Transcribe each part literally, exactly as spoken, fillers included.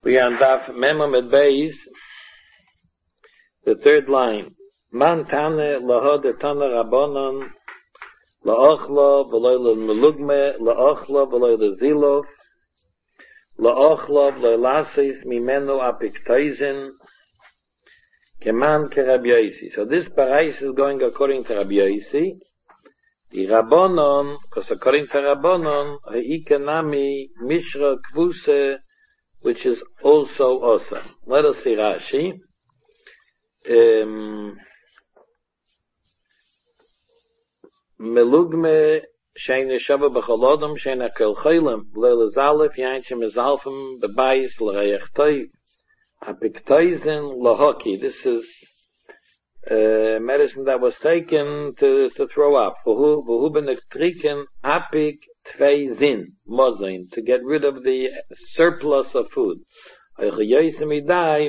We are on Daf Memam at Beis, the third line. Man tane lahod etana rabbanon laochla v'loy l'melugme laochla v'loy l'zilov laochla v'loy lasis mimenu apiktoizin keman ke Rabbi Yossi. So this parais is going according to Rabbi Yossi. The rabbanon, because according to rabbanon, haikanami mishra kvuse, which is also awesome. Let us see Rashi. Um, Melugme sheine shava b'cholodom sheine kel choylem leil zalef yain shemezalfim bebayis l'reyechtoi apiktoizen lahoki. This is uh, medicine that was taken to to throw up. V'hu v'hu benektriken apik tvei zin mozain, to get rid of the surplus of food. He says only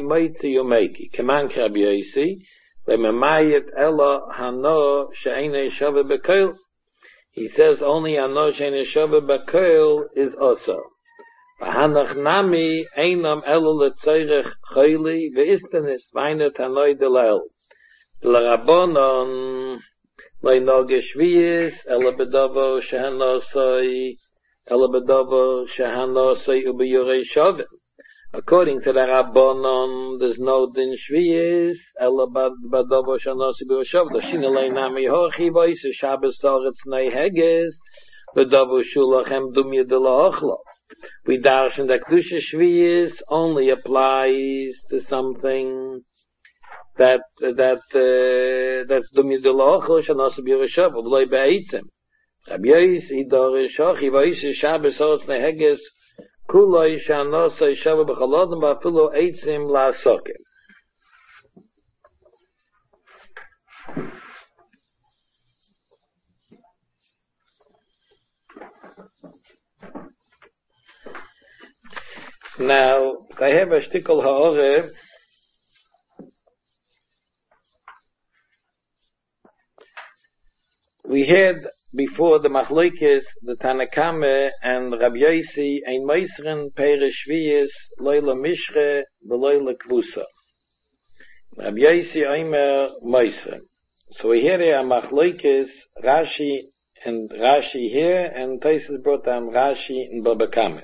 ano she'ene shove b'koil is also. V'hanach nami einam elo letzorech choili v'istanis v'aynet hanoi delel. L'rabonon lo noge shviyis elo bedovo shehanosoi elo bedovo shehanosoi ubiyurei shovim. According to the Rabbanon, there's no din shviyis elo bedovo shehanosoi ubiyurei shovim. Shinelei nami hochi voice Shabbos toretz nei heges bedovo shulachem dumya de laochlo. We darshan that kedusha shviyis only applies to something that that uh, that's dumya de laochlo shehanosoi ubiyurei shovim v'loy be'eitzim. Rabbi Yossi dorish hochi voice Shabbos toretz nei heges kuloi shehanosoi shava b'cholodom b'afilu eitzim la'asokim. Now, I have a shtickle ha'oreh. We had before the machlokes, the Tanakame and Rabbi Yossi, ein meisren perish shviyis loyla mishre v'loyla kvusa. Rabbi Yossi aimer meisren. So we hear a machlokes, Rashi and Rashi here, and Taisus brought down Rashi and Baba Kame.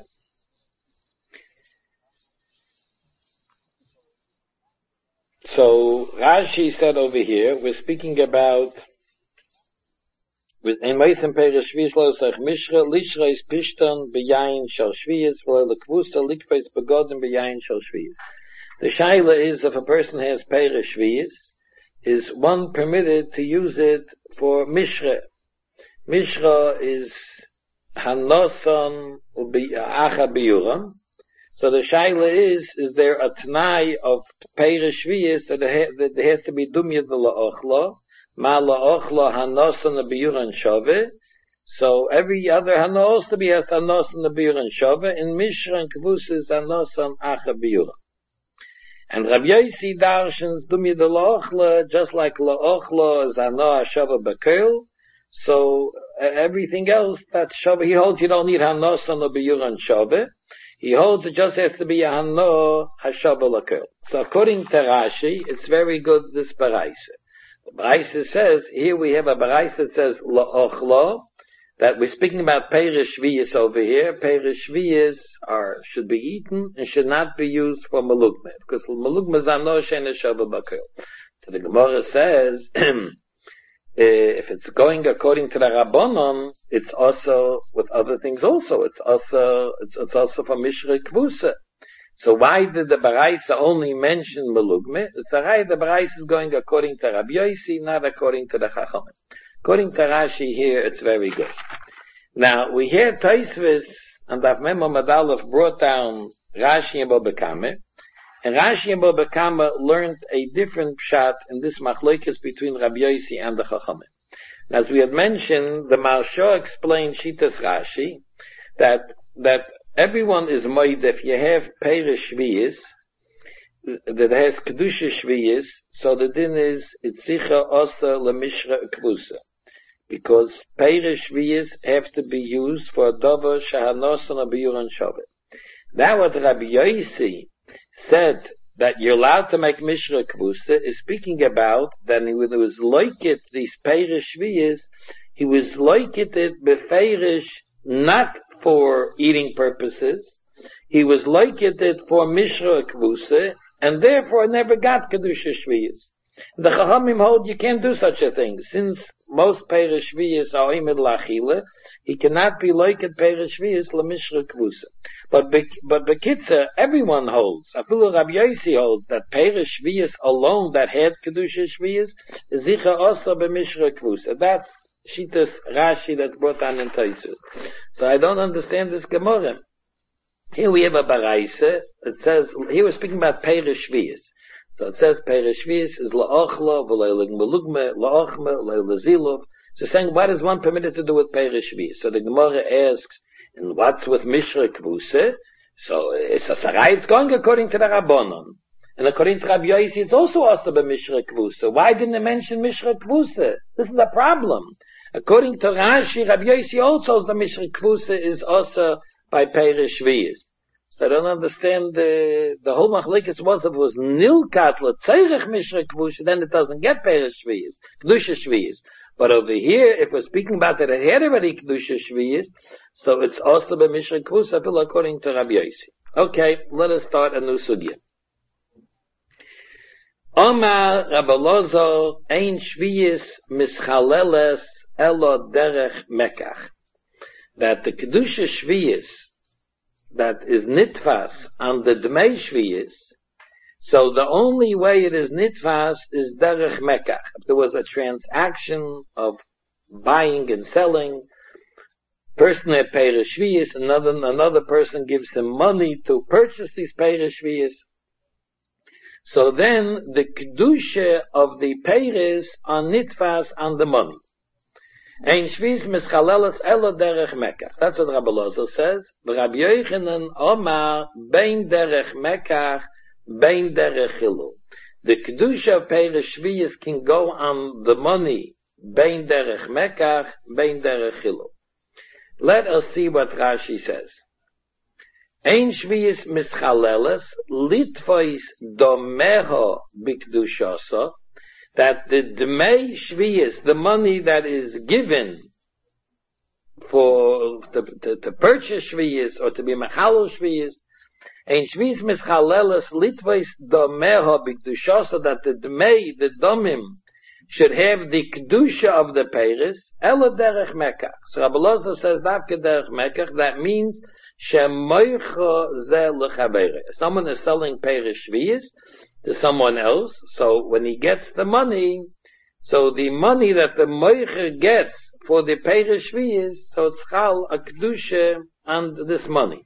So Rashi said over here, we're speaking about with ein meisen perish shviyis lo sach mishra lishra is pishton beyain shal shviyis v'lo lekvusa likveis begodim beyain shal shviyis. The shaila is, if a person has perish shviyis, is one permitted to use it for mishra? Mishra is hanosan u'acha biyuram. So the shaila is, is there a t'nai of perish shviyis that there has to be dumya de la'ochla? Ma la'ochla hanosan biyuran shove. So every other hana also to be has hanosan biyuran shove. In Mishra and Kavus is hanosan acha biyuran. And Rabbi Yossi darshans dumya de la'ochla, just like la'ochla is hana shove b'koil. So uh, everything else that shove, he holds you don't need hanosan biyuran shove. He holds it just has to be a hana hashove l'koil. So according to Rashi, it's very good this baraisa. The Baraisa says, here we have a Baraisa that says, la'ochlo, that we're speaking about perish shviyis over here. Perish shviyis are, should be eaten and should not be used for melugme, because melugme is ano she'ene shova b'koil. So the Gemara says, if it's going according to the Rabbanon, it's also with other things also. It's also, it's, it's also for Mishra Kvusa. So why did the Baraisa only mention melugme? It's a right, the Baraisa is going according to Rabbi Yossi, not according to the Chachamim. According to Rashi here, it's very good. Now, we hear Taisvis and Daf Memam Adalef brought down Rashi and Baba Kame, and Rashi and Baba Kame learned a different pshat in this machlokes between Rabbi Yossi and the Chachamim. As we had mentioned, the Maharsha explained Shitas Rashi, that, that everyone is moed if you have perish shviyis that has kedusha shviyis, so the din is itzicha osa lemishra kvusa, because perish shviyis have to be used for a davar shahanosan abiyuran shavet. Now what Rabbi Yossi said that you're allowed to make Mishra Kvusa is speaking about that he was like it, these Peirish Shviyas, he was like it befeirish not for eating purposes, he was like it for Mishra Kvusa, and therefore never got Kedusha Shviyas. The Chachamim hold you can't do such a thing. Since most Peirish Shviyas are Imid Lachila, he cannot be like it Peirish Shviyas LaMishra Kvusa. But be, but Bekitza, everyone holds, Afilu Rabbi Yossi holds, that Peirish Shviyas alone that had Kedusha Shviyas is Zicha also b'Mishra Kvusa. That's Shitas Rashi that's brought on in Taisus. So I don't understand this Gemara. Here we have a Baraisa. It says, here we're speaking about Peirish Shviyas. So it says Peirish Shviyas is La'ochla, V'leilig Melugme, La'ochme, Le'ilazilov. So saying, what is one permitted to do with Peirish Shviyas? So the Gemara asks, and what's with Mishra Kvusa? So it's a sarai, it's going according to the Rabbanon. And according to Rabbi Yossi, it's also also by Mishra Kvusa. Why didn't it mention Mishra Kvusa? This is a problem. According to Rashi, Rabbi Yossi also the Mishra Kvusa is also by Peirish Shviyas. So I don't understand the, the whole machlekes was if it was Nilkat L'Tzeirech Mishra Kvusa, then it doesn't get Peirish Shviyas, Kedusha Shviyas. But over here, if we're speaking about that it had already Kedusha Shviyas, so it's also by Mishra Kvusa, according to Rabbi Yossi. Okay, let us start a new sugya. Omar Rabbi Lozo ein Shviyas mischaleles elo derech mekach. That the Kedusha Shviyas that is nitfas on the Dmei Shviyas, so the only way it is nitfas is derech mekach. If there was a transaction of buying and selling, person had Peirish Shviyas, another, another person gives him money to purchase these Peirish Shviyas. So then the Kedusha of the Peirish are nitfas on the money. Ein Shviyas mischaleles elo derech mekach. That's what Rabbi Lozo says. Rabbi Yochanan Omar bein derech mekach, bein derech chilul. The Kedusha of Peirish Shviyas can go on the money, bein derech mekach, bein derech chilul. Let us see what Rashi says. Ein Shviyas mischaleles litvois domeho bikdushasa. That the Dmei Shviyas, the money that is given for to, to, to purchase Shviyas or to be Mechalo Shviyas, Ein Shviyas mischaleles litvois domeho bikdushasa, that the Dmei, the Domim, should have the Kedusha of the Peirish, elo derech mekach. So Rabbi Lozo says, Davke derech mekach, that means, shemoicho ze lechabere. Someone is selling Peirish Shviyas to someone else, so when he gets the money, so the money that the moicher gets for the Peirish Shviyas, so it's chal a Kedusha on this money.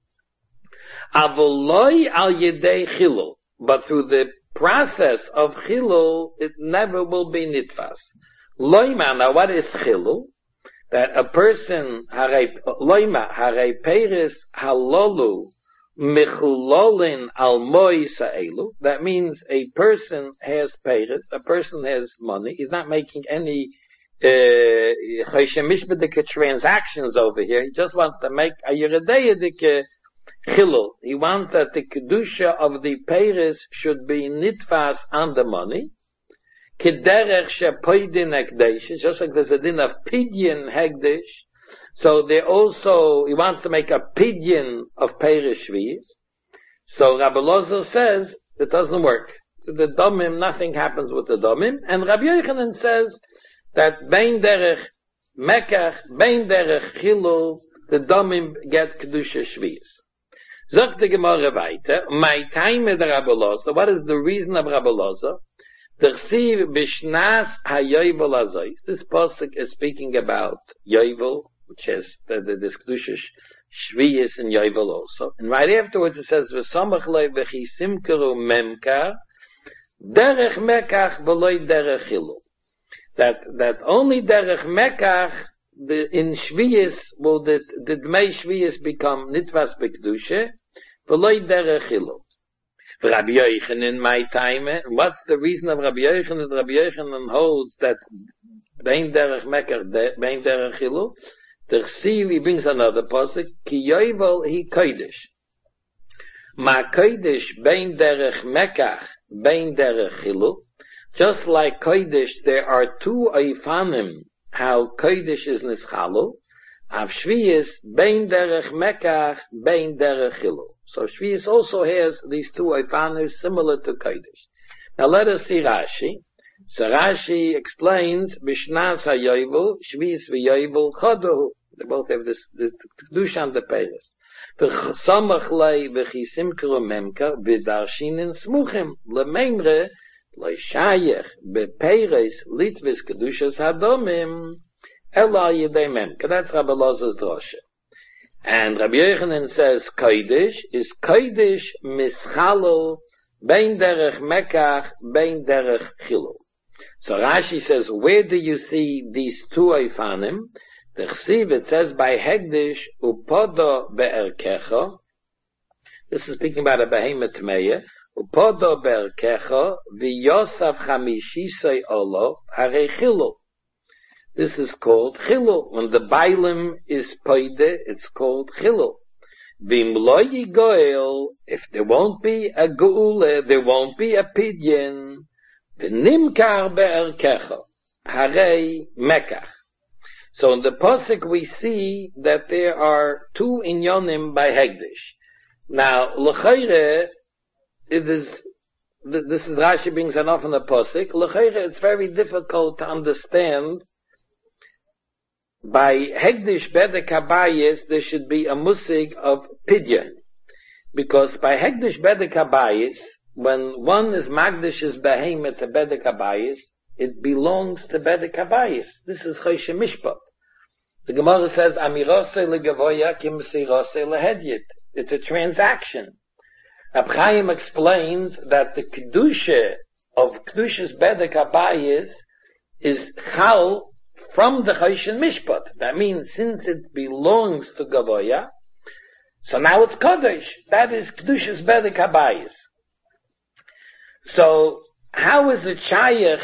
Avoloi al yedei chilul, but through the process of chilul, it never will be nitfas. Loima, now what is chilul? That a person, loima, hare peris halolu, michulolin al moisa'elu, that means a person has peris, a person has money, he's not making any, uh, transactions over here, he just wants to make a yeredeyedik chilul. He wants that the kedusha of the peris should be nitfas on the money. Kederech shepoidin hekdesh, just like there's a din of pidyon hekdesh. So they also, he wants to make a pidyon of peirish shviyas. So Rabbi Lozo says it doesn't work. The domim, nothing happens with the domim. And Rabbi Yochanan says that bein derech mekach, bein derech chilul, the domim get kedusha shviyas. Zog the Gemara weiter, my time with Rabbi Lozo, what is the reason of Rabbi Lozo? Tersiv b'shnas hayovel azoy. This pasuk is speaking about yovel, which is the, the, this kedusha shviyas in yovel also. And right afterwards it says v'samach loy v'chi simkeru memkar derech mekach v'loy derech chilul. That that only derech mekach the in shviyas will the the dmei shviyas become nitvas b'kedusha v'loy derech chilul. Rabbi Yochanan in my time, what's the reason of Rabbi Yochanan? Rabbi Yochanan holds that bein derech mekach, bein derech chilul. The Chsiv, he brings another pasuk, ki yovel hi kodesh. Ma kodesh bein derech mekach, bein derech chilul. Just like kodesh, there are two oifanim, how kodesh is nischalul. Av shviyas, bein derech mekach, bein derech chilul. So shviyas also has these two oifanim similar to kodesh. Now let us see Rashi. So Rashi explains, Bishnas ha-yovel, shviyas v'yovel chodohu. They both have this, the Kedusha and the Peiros. V'samach lei v'chisim kru memka v'darshinin smuchim l'meimre l'shayech b'peiros litvis Kedushas hadomim ela yedei memka. That's Rabbi Lozer's drosha. And Rabbi Yochanan says Kodesh is Kodesh mischalol bein derech mekach bein derech chilul. So Rashi says, where do you see these two oifanim? The Chsiv, it says by Hegdish, upodo be'erkecha. This is speaking about a behemoth meya. Upodo be'erkecha, v'yosav chamishisei olo, harei chilul. This is called chilul. When the bailim is poide, it's called chilul. V'im lo yigoel, if there won't be a geule, there won't be a pidyon, v'nimkar be'erkecha, harei mekach. So in the Pasuk we see that there are two inyonim by Hegdish. Now, l'chayre, it is, this is Rashi brings an off in the Pasuk, l'chayre it's very difficult to understand. By Hegdish Bedek Habayis, there should be a musig of pidyon. Because by Hegdish Bedek Habayis, when one is Magdish's behemoth to Bedek Habayis, it belongs to Bedek Habayis. This is Choshe Mishpat. The Gemara says, Amirose legavoya kim sirose lehedyet. It's a transaction. Reb Chaim explains that the Kedusha of Kedusha's Bedek Habayis is chal from the Choshe Mishpat. That means since it belongs to Gavoya, so now it's Kodesh. That is Kedusha's Bedek Habayis. So, how is it shayach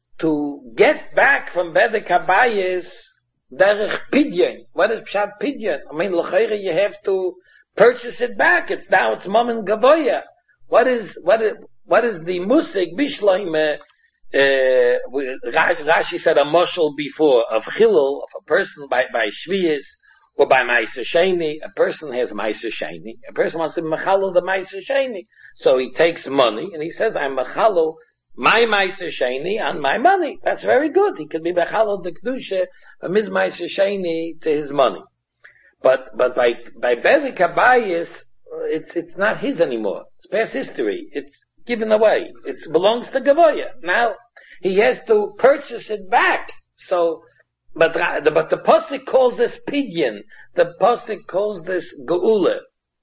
to get back from Bedek Habayis derech pidyon? What is pshat pidyon? I mean, l'chayre you have to purchase it back. It's now it's mom and gavoya. What is what is what is the musik bishloime? Uh, Rashi said a moshel before of chilul of a person by by shviyas or by ma'aser sheni. A person has ma'aser sheni. A person wants to mechalel the ma'aser sheni, so he takes money and he says, "I'm mechalel my ma'aser sheni on my money." That's very good. He could be mechalel the kedusha from his ma'aser sheni to his money. But but by by Bedek Habayis, it's it's not his anymore. It's past history. It's given away. It belongs to Gavoya. Now he has to purchase it back. So, but the but the pasuk calls this pidyon. The pasuk calls this geula.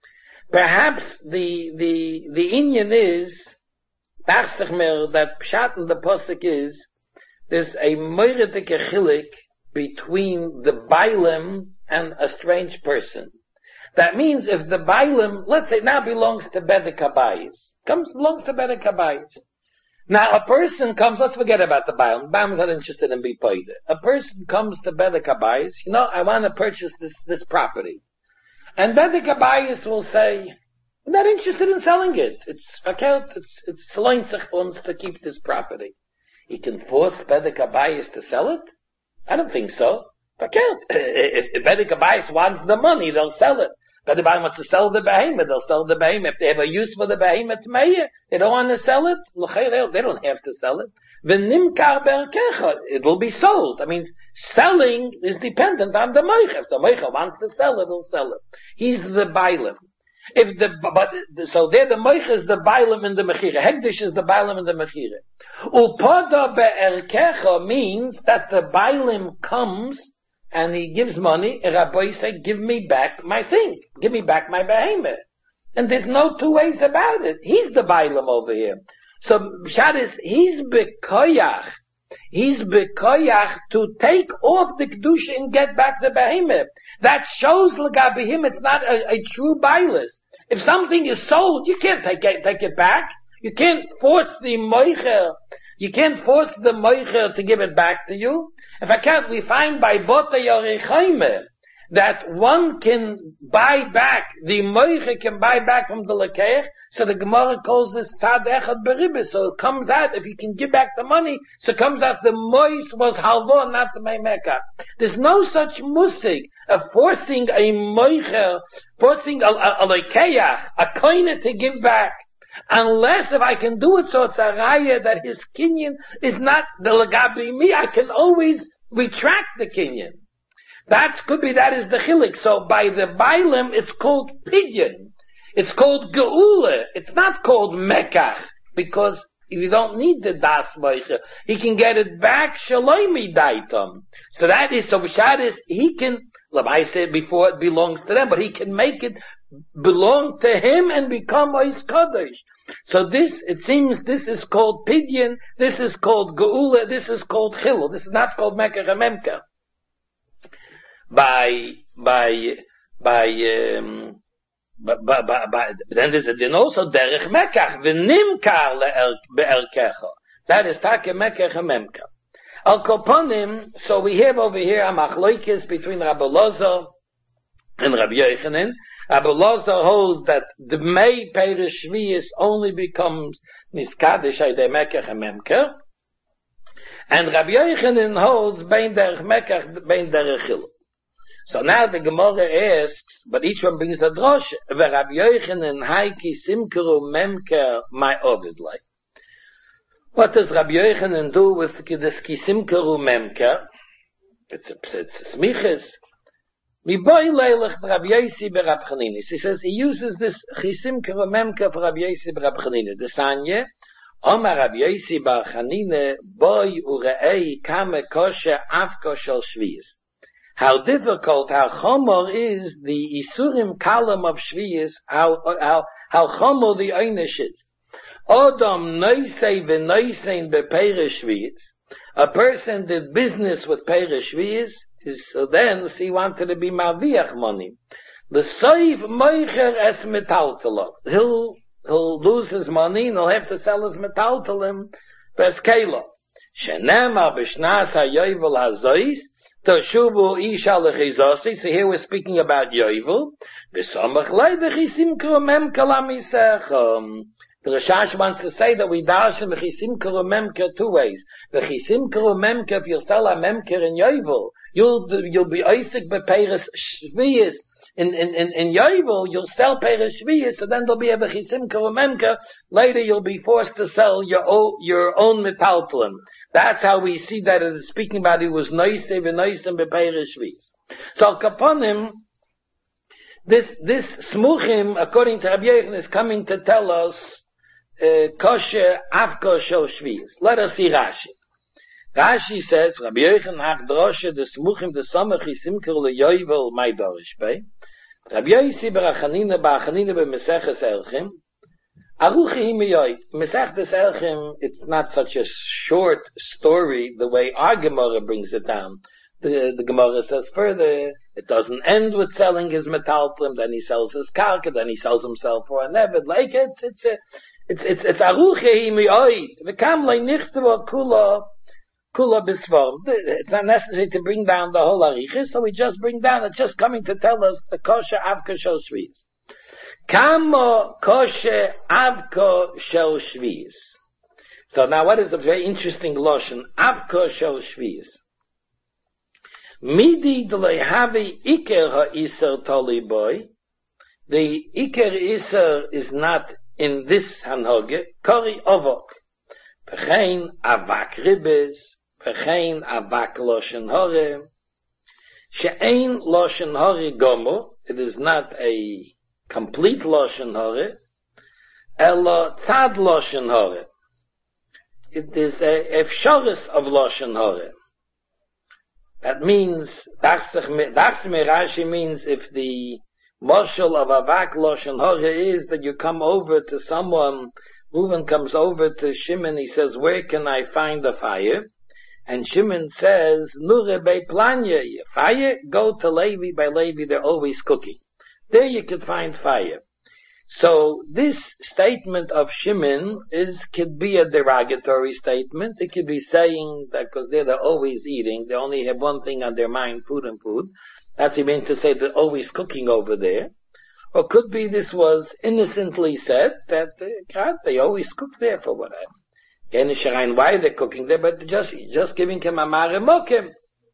Perhaps the the the inyan is that pshat in the pasuk is there's a moiridik chilik between the bailim and a strange person. That means if the bailim, let's say now belongs to Bedek Habayis, comes belongs to Bedek Habayis. Now a person comes, let's forget about the bailim. Bailim is not interested in bipoida. A person comes to Bedek Habayis, you know, I want to purchase this this property, and Bedek Habayis will say, I'm not interested in selling it. It's fakelt. It's it's Saloinzich wants to keep this property. He can force Bedek Habayis to sell it? I don't think so. Fakelt. If, if Bedek Habayis wants the money, they'll sell it. Bedek Habayis wants to sell the behemoth, they'll sell the behemoth. If they have a use for the behemoth, meya, they don't want to sell it. They don't have to sell it. V'nimkar be'erkecha, it will be sold. I mean, selling is dependent on the moicha. If the moicha wants to sell it, he'll sell it. He's the bailim. If the, but, so there the moicha is the bailim and the mechira. Hegdish is the bailim and the mechira. Upoda be'erkecha means that the bailim comes and he gives money, and Rabbi say, give me back my thing. Give me back my behemoth. And there's no two ways about it. He's the bailim over here. So, Pshat is, he's bekoyach. He's bekoyach to take off the kedusha and get back the behemoth. That shows l'gabe him it's not a, a true bailis. If something is sold, you can't take it, take it back. You can't force the moicher. You can't force the moicher to give it back to you. If I can't, we find by Bota Yorichaime, that one can buy back, the moiche can buy back from the lekeich, so the Gemara calls this tzad echad beribis, so it comes out, if he can give back the money, so it comes out the mois was halva, not the meimeka. There's no such musig of forcing a moiche, forcing a, a, a lekeich, a koine to give back, unless if I can do it so it's a raya that his kinyan is not the legabi me, I can always retract the kinyan. That could be, that is the chilik. So by the Bailim, it's called pidyon. It's called geula. It's not called mekach, because you don't need the das moiche. He can get it back shalomi daitam. So that is, so B'shad is, he can, like I said before, it belongs to them, but he can make it belong to him and become ois kadosh. So this, it seems, this is called pidyon, this is called geula, this is called chilul. This is not called mekach and memkach. By, by, by, um, by, by, by, by, then there's a din also, derech mekach, v'nimkar le'erkecha. That is take mekach and memkach. Al koponim, so we have over here a machloikis between Rabbi Loza and Rabbi Yochanan. Rabbi Loza holds that the May Perish Shvius only becomes niskadish ayde mekach and memkach. And Rabbi Yochanan holds bein derech mekach, bein derech chilul. So now the Gemara asks, but each one brings a drosh, Rabbi Yochanan haiki simkeru memker my ovidlai. What does Rabbi Yochanan do with this kisimkeru memker? It's a, it's a smiches. Mi boy leilach Rabbi Yosi berab Chanina. He says he uses this kisimkeru memker for Rabbi Yosi berab Chanina. The sanye, Omar Rabbi Yosi bar Chanina, boy urei kame kosher afko shel shviyis. How difficult, how chomor is the isurim kalam of shviyis, how, how, how chomor the einish is. Odom noisei v'noisein bepeirish shviyis. A person did business with peirish shviyis, so then he wanted to be maviach money. The soiv moicher es metaltalov. He'll, he'll lose his money and he'll have to sell his metaltalim beskelo. Shenema b'shnas hayovel hazois, Toshuvu isha lechizosi. So here we're speaking about Yovel. V'samach lei v'chisimkeru memker lamisech. The Rashash wants to say that we darshan v'chisimkeru memker two ways. V'chisimkeru memker, if you sell a memker in Yovel, you'll, you'll be oisik b'peiris shviyis. In, in, in, in Yovel, you'll sell peiris shviyis, so then there'll be a v'chisimkeru memker. Later you'll be forced to sell your own, your own metaltalim. That's how we see that it is speaking about it was noise and noise and bepeirish shviyis. So kaponim, this this smuchim, according to Rabbi Yochanan, is coming to tell us kosher afko shel shviyis. Let us see Rashi. Rashi says Rabbi Yochanan hach droshe the smuchim the samach isimker leyovel my dorish bei. Rabbi Yosi berachanina ba'achanina b'meseches elchim. Aruchi himiyoy, Mesechtes Elchim, it's not such a short story the way our Gemara brings it down. The, the Gemara says further, it doesn't end with selling his metaltlim, then he sells his karka, then he sells himself for a nevet. Like it's, it's a, it's, it's, it's Aruchi himiyoy. V'kam lei nichteva kula, kula bisvarm. It's not necessary to bring down the whole Arichis, so we just bring down, it's just coming to tell us the kosher avka shel shviyis. Kamo kosher avko shel shviyis. So now what is a very interesting lotion? Avko shel shviyis. Midi d'lei havi iker ha'isar toli boy. The iker isar is not in this hanhoge. Kori ovok. V'chein avak ribes. V'chein avak loshen hore. She'ein loshen hore gomo. It is not a complete loshen hore, elo tzad loshen hore. It is a efshoris of loshen hore. That means, dachsech Rashi means if the moshel of avak loshen hore is that you come over to someone, Reuven comes over to Shimon, he says, where can I find a fire? And Shimon says, nure bei planya, fire, go to Levi, by Levi they're always cooking. There you could find fire. So this statement of Shimon is could be a derogatory statement. It could be saying that because they're, they're always eating, they only have one thing on their mind, food and food. That's what he meant to say, they're always cooking over there. Or could be this was innocently said, that uh, God, they always cook there for whatever. Again, why they're cooking there, but just, just giving him a maremokim.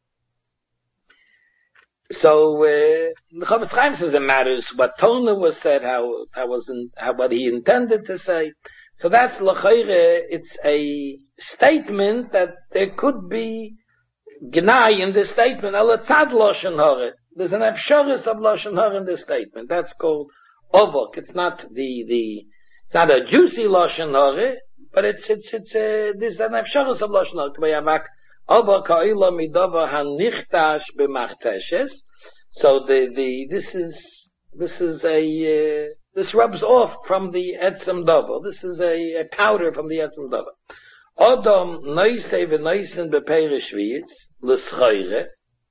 So, uh, the Chofetz Chaim says it matters what Tona was said, how, how was, in, how, what he intended to say. So that's l'chayre, it's a statement that there could be gnai in this statement, ala tzad loshen hara. There's an efsharis of loshen hara in this statement. That's called ovok. It's not the, the, it's not a juicy loshen hara, but it's, it's, it's, uh, there's an efsharis of loshen hara. K'vayavak, ovok ha'ila midova ha'nichtash b'machteshes. So the, the, this is, this is a, uh, this rubs off from the etzem dover. This is a, a powder from the etzem dover. Odom noisei v'noisen b'peirish shviyitz, l'schayre,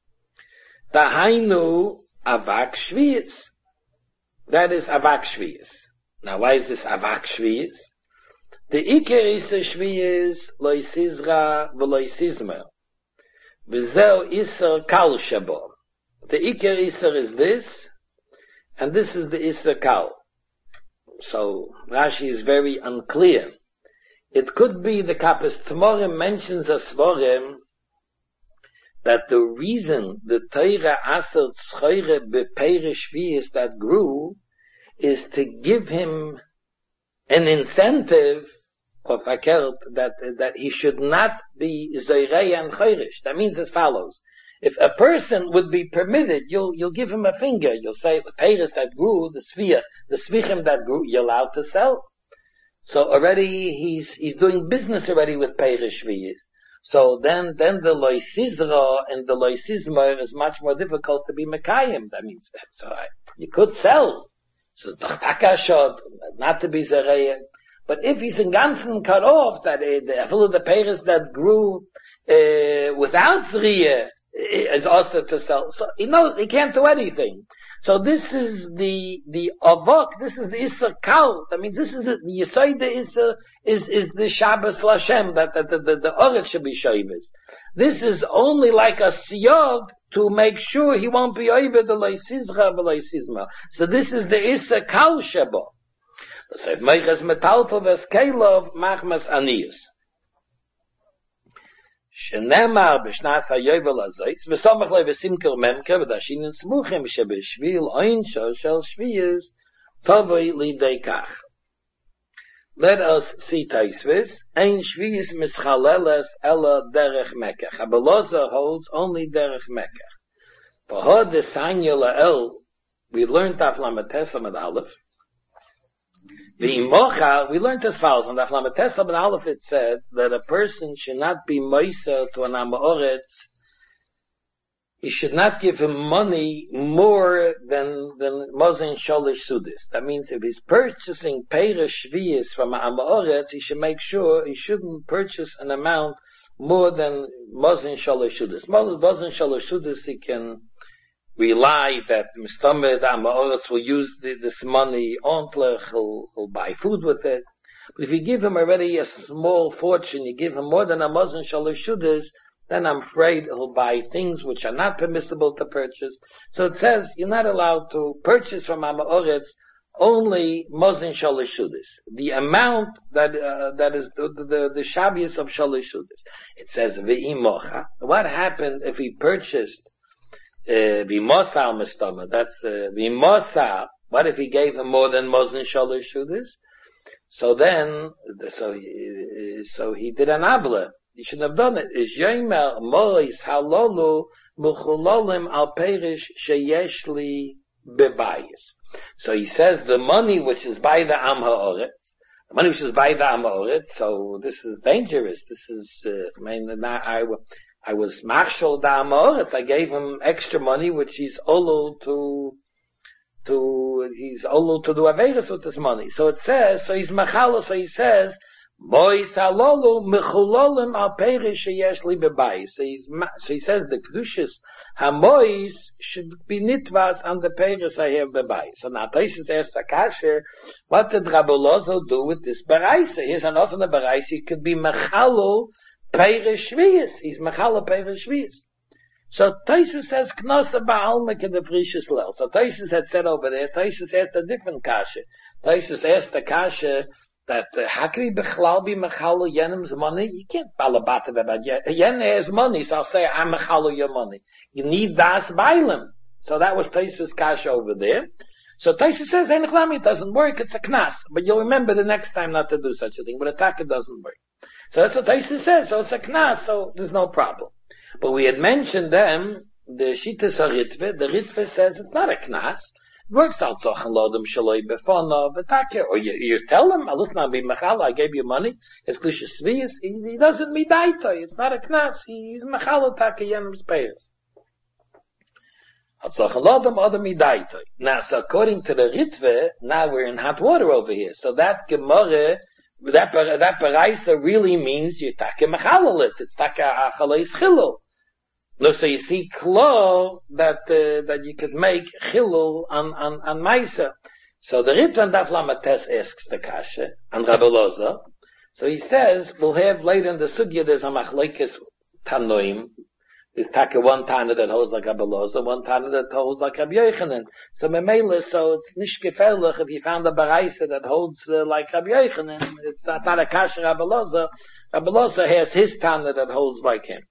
dahainu avak shviyitz. That is avak shviyitz. Now why is this avak shviyitz? The iker is a shviyitz, loisizra v'loisizmer. V'zeu iser kal shabo. The iker iser is this, and this is the iser kal. So Rashi is very unclear. It could be the Kappas Tmorim mentions a Svorim that the reason the Torah Aser Tzchoire Bepeirish Shviyis that grew is to give him an incentive of Akert that that he should not be Zoirei and Choirish. That means as follows. If a person would be permitted, you'll, you'll give him a finger. You'll say, the peiros that grew, the svir, the svichim that grew, you're allowed to sell. So already he's, he's doing business already with peiros shviyis. So then, then the loisizra and the loisizmer is much more difficult to be mekayim. That means that. So I, you could sell. So doch takashot, not to be zereya. But if he's in ganzen cut off, that uh, the, the peiros that grew, uh, without zriyah, is also to sell. So he knows he can't do anything. So this is the, the avok, this is the Isser Kal. That means this is the, the Yisoide Isser, is, is the Shabbos Lashem, that, that, the, the, the Oretz should be Shabbos. This is only like a siyog to make sure he won't be over the Leisizra v'Leisizma. So this is the Isser Kal Shabo. So if Meiches Metalto Ves Kelov Machmas Aniyus. שנאמר בשנת היובל הזאת, וסומך לב וסימקר ממקר, ודשינן סמוכים שבשביל עונשו של שביעס, טובוי לידי כך. Let us see Taisvis. Ein shviyis mischaleles ella derech mekach. Abeloza holds only derech mekach. V'hod the sanya la'el, we learned Daf Lamed Tes Lamed Aleph. V'imocha, we learned as follows. On Daf Lamed Tes Lamed Aleph it said that a person should not be moiser to an amoretz. He should not give him money more than than Mozen Sholish Sudis. That means if he's purchasing Peiros Shviyis from an amoretz, he should make sure he shouldn't purchase an amount more than Mozen Sholish Sudis. Mozen Sholish Sudis, he can rely that Mistamed Amoretz will use the, this money on Plech, he'll, he'll buy food with it. But if you give him already a small fortune, you give him more than a Mozen Sholish Sudis, then I'm afraid he'll buy things which are not permissible to purchase. So it says you're not allowed to purchase from Amoretz only Mozen Sholish Sudis. The amount that uh, that is the the, the Shabbos of Sholish Sudis. It says Ve'imocha. What happened if he purchased V'imosal uh, Mistama? That's uh, V'imosal. What if he gave him more than Mozen Sholish Sudis? So then, so he, so he did an avla. He shouldn't have done it. Is Yemel Mois Halolu Muchulolim Al Perish Sheyeshli Bebayis. So he says the money which is by the Am Ha'oretz, the money which is by the Am Ha'oretz, so this is dangerous. This is, uh, I mean, I, I was marshal the Am Ha'oretz. I gave him extra money which he's olu to, to, he's olu to do Averis with this money. So it says, so he's Machalo, so he says, Mois halolu mechulolim al perish sheyesh li bebayis. So he's, so he says the kedushas hamois should be nitvas on the perish I have bebayis. So now Taisus asked Akasher, what did Rabbi Lozo do with this baraisa? Here's an often the baraisa. He could be mechalo perish shviyas. He's mechalo perish shviyas. So Taisus says, Knosa ba'alma ke the precious lel. So Taisus had said over there, Taisus asked a different kasha. Taisus asked the kasha that Hakri bechlal be mechalu Yenim's money. You can't balabata about Yen. Yen has money, so I'll say, I'm mechalu your money. You need das bailim. So that was Taisus kasha over there. So Taisus says, it doesn't work, it's a knas. But you'll remember the next time not to do such a thing. But a taka doesn't work. So that's what Taisus says. So it's a knas, so there's no problem. But we had mentioned them, the Shitas HaRitve, the Ritve says it's not a knas. It works out so chalodem shaloi befono, v'take, or you, you tell him, alutna be mechala, I gave you money, his klisha sviyas, he, he doesn't midaito, it's not a knas, he's mechala take yenim's payers. So chalodem other midaito. Now, so according to the Ritve, now we're in hot water over here. So that Gemara, that, that Baraisa really means you take mechala it, it's take a achalais chilul. No, so you see, klo that uh, that you could make chilul on on on Maisa. So the Ritvan Daf Lamates asks the kasha and Rabbi Loza. So he says we'll have later in the sugya there's a machlekes tanoim. There's taka one tana that holds like Rabbi Loza, one tana that holds like Rabbi Yochanan. So memela, so it's nish gefährlich if you found a baraisa that holds uh, like Rabbi Yochanan. It's not, not a kasha Rabbi Loza. Rabbi Loza has his tana that holds like him.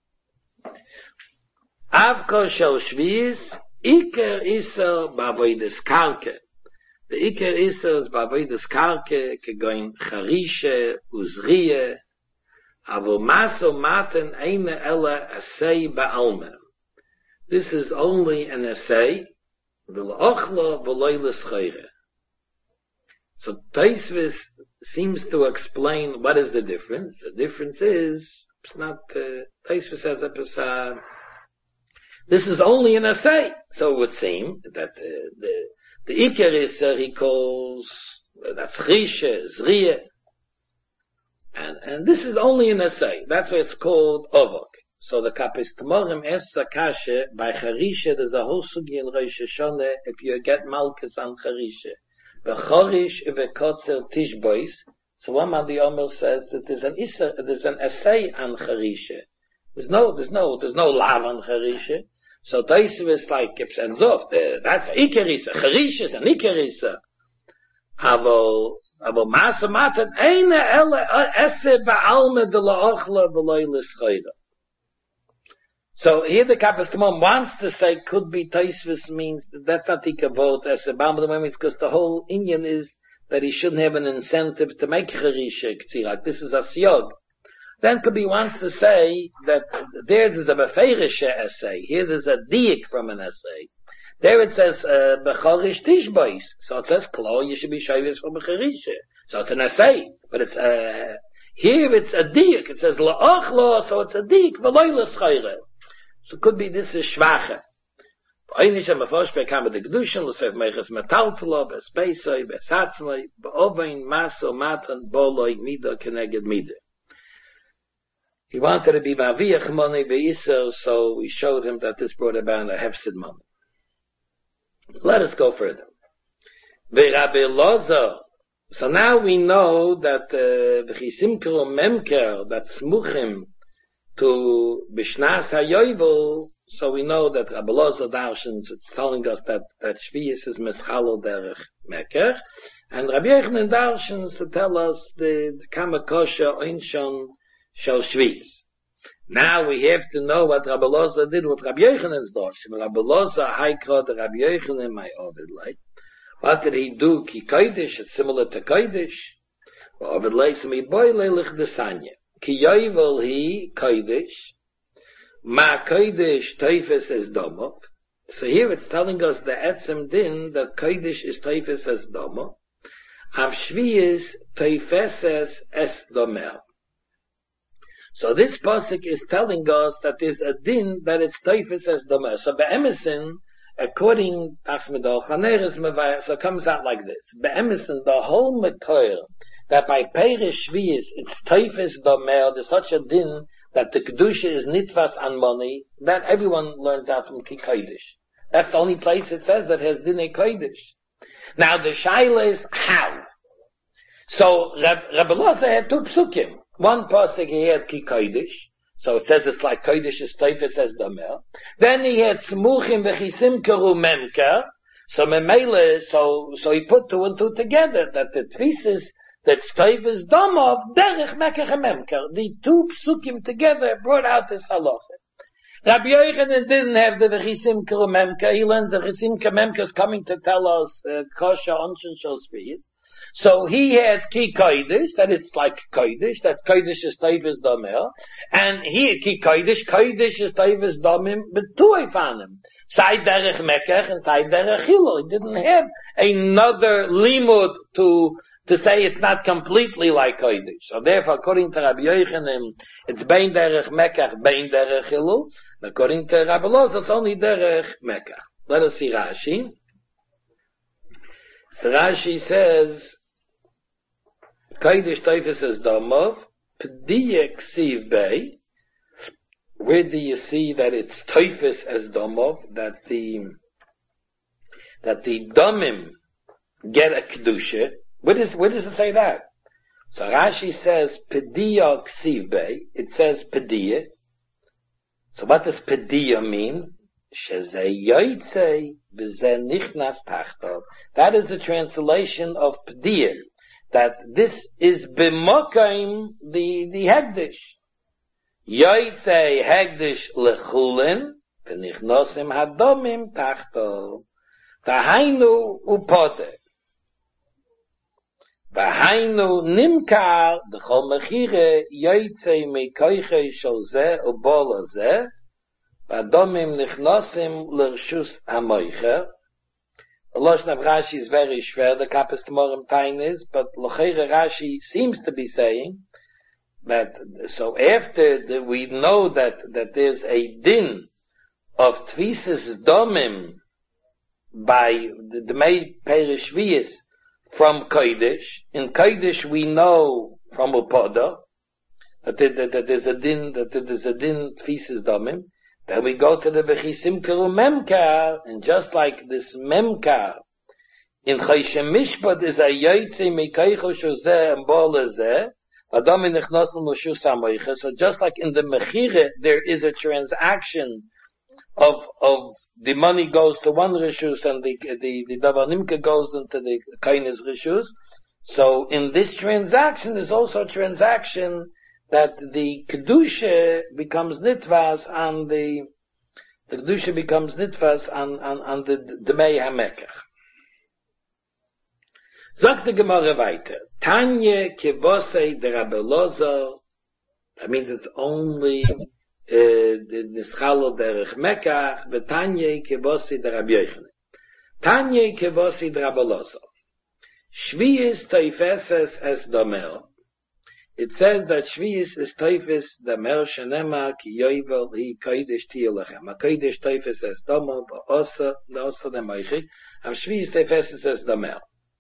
Avko shel shvius, iker iso b'avodas karke. The iker iso is b'avodas karke, kegoin charishe, uzriye, avo maso maten eine ela asay ba'alma. This is only an assay, v'l'ochlo v'loy l'schayre. So Taisvis seems to explain what is the difference. The difference is, it's not, uh, Taisvis says a pesad, this is only an assay. So it would seem that uh, the the Iker is uh, he calls uh, that's Risha, Zriya, and and this is only an assay. That's why it's called Ovok. So the Kapis Tmorim Esa Kasha by Charisha. There's a whole sugi in Rosh Hashanah if you get Malkus on Charisha. Bechorish vekotzer Tishbois. So one of the Omer says that there's an Issa, there's an assay on Charisha. There's no, there's no, there's no lav on Charisha. So Taisiv is like, Kips and Zov, that's Ikerisa, Charisha is an Ikerisa. Avo, avo Masa Matan, Eine Ele Esse Ba'alme de la Ochla V'loi L'Schoida. So here the Kappas Tamon wants to say, could be Taisiv means, that's not Ikavot Esse Ba'alme, it's because the whole Indian is that he shouldn't have an incentive to make Charisha, like this is a Siyog. Then could be wants to say that there there's a befeirische essay. Here there's a diik from an essay. There it says bechorish tishbois. So it says klo you should be shavis from becherische. So it's an essay, but it's uh, here it's a diik. It says laachlo, so it's a diik v'loy l'schayre. So it could be this is schwache. Einish am afoshpe kam mit de gedushen l'sef meches metaltlo bespeisoi besatzmoi beobein maso matan boloy mida keneged mida. He wanted to be Maviach money Beisel, so we showed him that this brought about a hefsid money. Let us go further. V'Rabbi Loza. So now we know that v'chisimkero memker, that smuchim to Bishnas HaYovel, so we know that Rabbi Loza Darshans, it's telling us that, that Shviyas is Meschalo Derech Meker, and Rabbi Yochanan Darshans to tell us the, the Kamakosha Oinshon Shel Shviyas. Now we have to know what Rabbi Loza did with Rabbi Yochanan's Darshim. Rabbi Loza Haikra the Rabbi Yochanan my Ovid Lay. What did he do? Ki Kodesh, it's similar to Kodesh. Ovid Lay Sami Boy Leilich Desanya. Ki Yovel he Kodesh. Ma Kodesh Teifes es Domov. So here it's telling us the Etzem Din that Kodesh is Teifes es Domov. Av Shviyas Teifeses es Domel. So this pasuk is telling us that there's a din that it's teifes as domer. So be'emesin, according to Achmedol Chaneres Mevayah, so it comes out like this. Be'emesin, the whole mekoyer, that by Perish Shviyas, it's teifes domer, there's such a din that the kedusha is nitfas on money, that everyone learns out from Ki Kodesh. That's the only place it says that has dinei Kodesh. Now the shaila is how. So Rabbi Loza had two psukim. One pasuk he had Ki Kodesh, So it says it's like Kodesh is Teifes as Domer. Then he had Smuchim v'chisim keru memker. So Memele, so, so he put two and two together, that the Tfisis, that Teifes Domov, Derech Mekach Memker. The two psukim together brought out this halacha. Rabbi Yochanan didn't have the v'chisim keru memker. He learns the v'chisim keru memker is coming to tell us, uh, Kosher Onshin Shal Shvius. So he had Ki Kodesh, that it's like Kodesh, that Kodesh is Teifes Domer, and he had Ki Kodesh, Kodesh is Teifes Domim, but two Eifanim. Sai Derech Mekach and Sai Derech Hillel. He didn't have another limud to, to say it's not completely like Kodesh. So therefore, according to Rabbi Yochanan, it's Bein Derech Mekach, Bein Derech Hillel. According to Rabbi Loz, it's only Derech Mekach. Let us see Rashi. So Rashi says, Kodesh Teifes as Domov, P'diya Ksiv Bey. Where do you see that it's Teifes as Domov, that the, that the Domim get a Kedusha? Where does, where does it say that? So Rashi says, P'diya Ksiv Bey. It says P'diya. So what does P'diya mean? Shezeh Yotzei B'zeh Nichnas Tachtav. That is the translation of P'diya. That this is b'mokaim the the hegdish. Yotzei hegdish lechulin v'nichnosim hadomim tachto. Tahainu upode. Tahainu nimkar d'chol mechire yotzei mekoiche shel zeh ubola zeh v'adomim nichnosim l'rshus hamoicher. The Lashon of Rashi is very shver, the Kappas Tmorim Tain is, but L'cheira Rashi seems to be saying that, so after the, we know that, that there's a din of Tvisis Domim by the, the Mei Perish Vias from Kodesh. In Kodesh we know from Upoda that, that, that there's a din, that there's a din Tvisis Domim. Then we go to the V'chisim Keru Memkar, and just like this Memkar, in Chayshem Mishpat is a Yotzei Meikeicho Shozeh and Bolezeh, Adam in Nechnosim L'Shu Samoicha. So just like in the Mechire, there is a transaction of, of the money goes to one Rishus and the, the, the Davar Nimka goes into the Kainis Rishus. So in this transaction, there's also a transaction that the Kedusha becomes nitvas on the, the Kedusha becomes nitvas on, on, on the Demei HaMekach. Sagt die Gemara weiter. Tanya kevosei der Rabbi Lozo. That means it's only, uh, the Nischalo derech Mekach, but Tanya kevosei der Rabbi Yochanan. Tanya kevosei der Rabbi Lozo. Shvius teifeses es domer. It says that Shvius is Teifes the Mer Shenema ki Yovel hi Kodesh Tiyelachem. A Kodesh Teifes es Domov Osa Osa the Meichi. Am Shvius Teifes es Domer.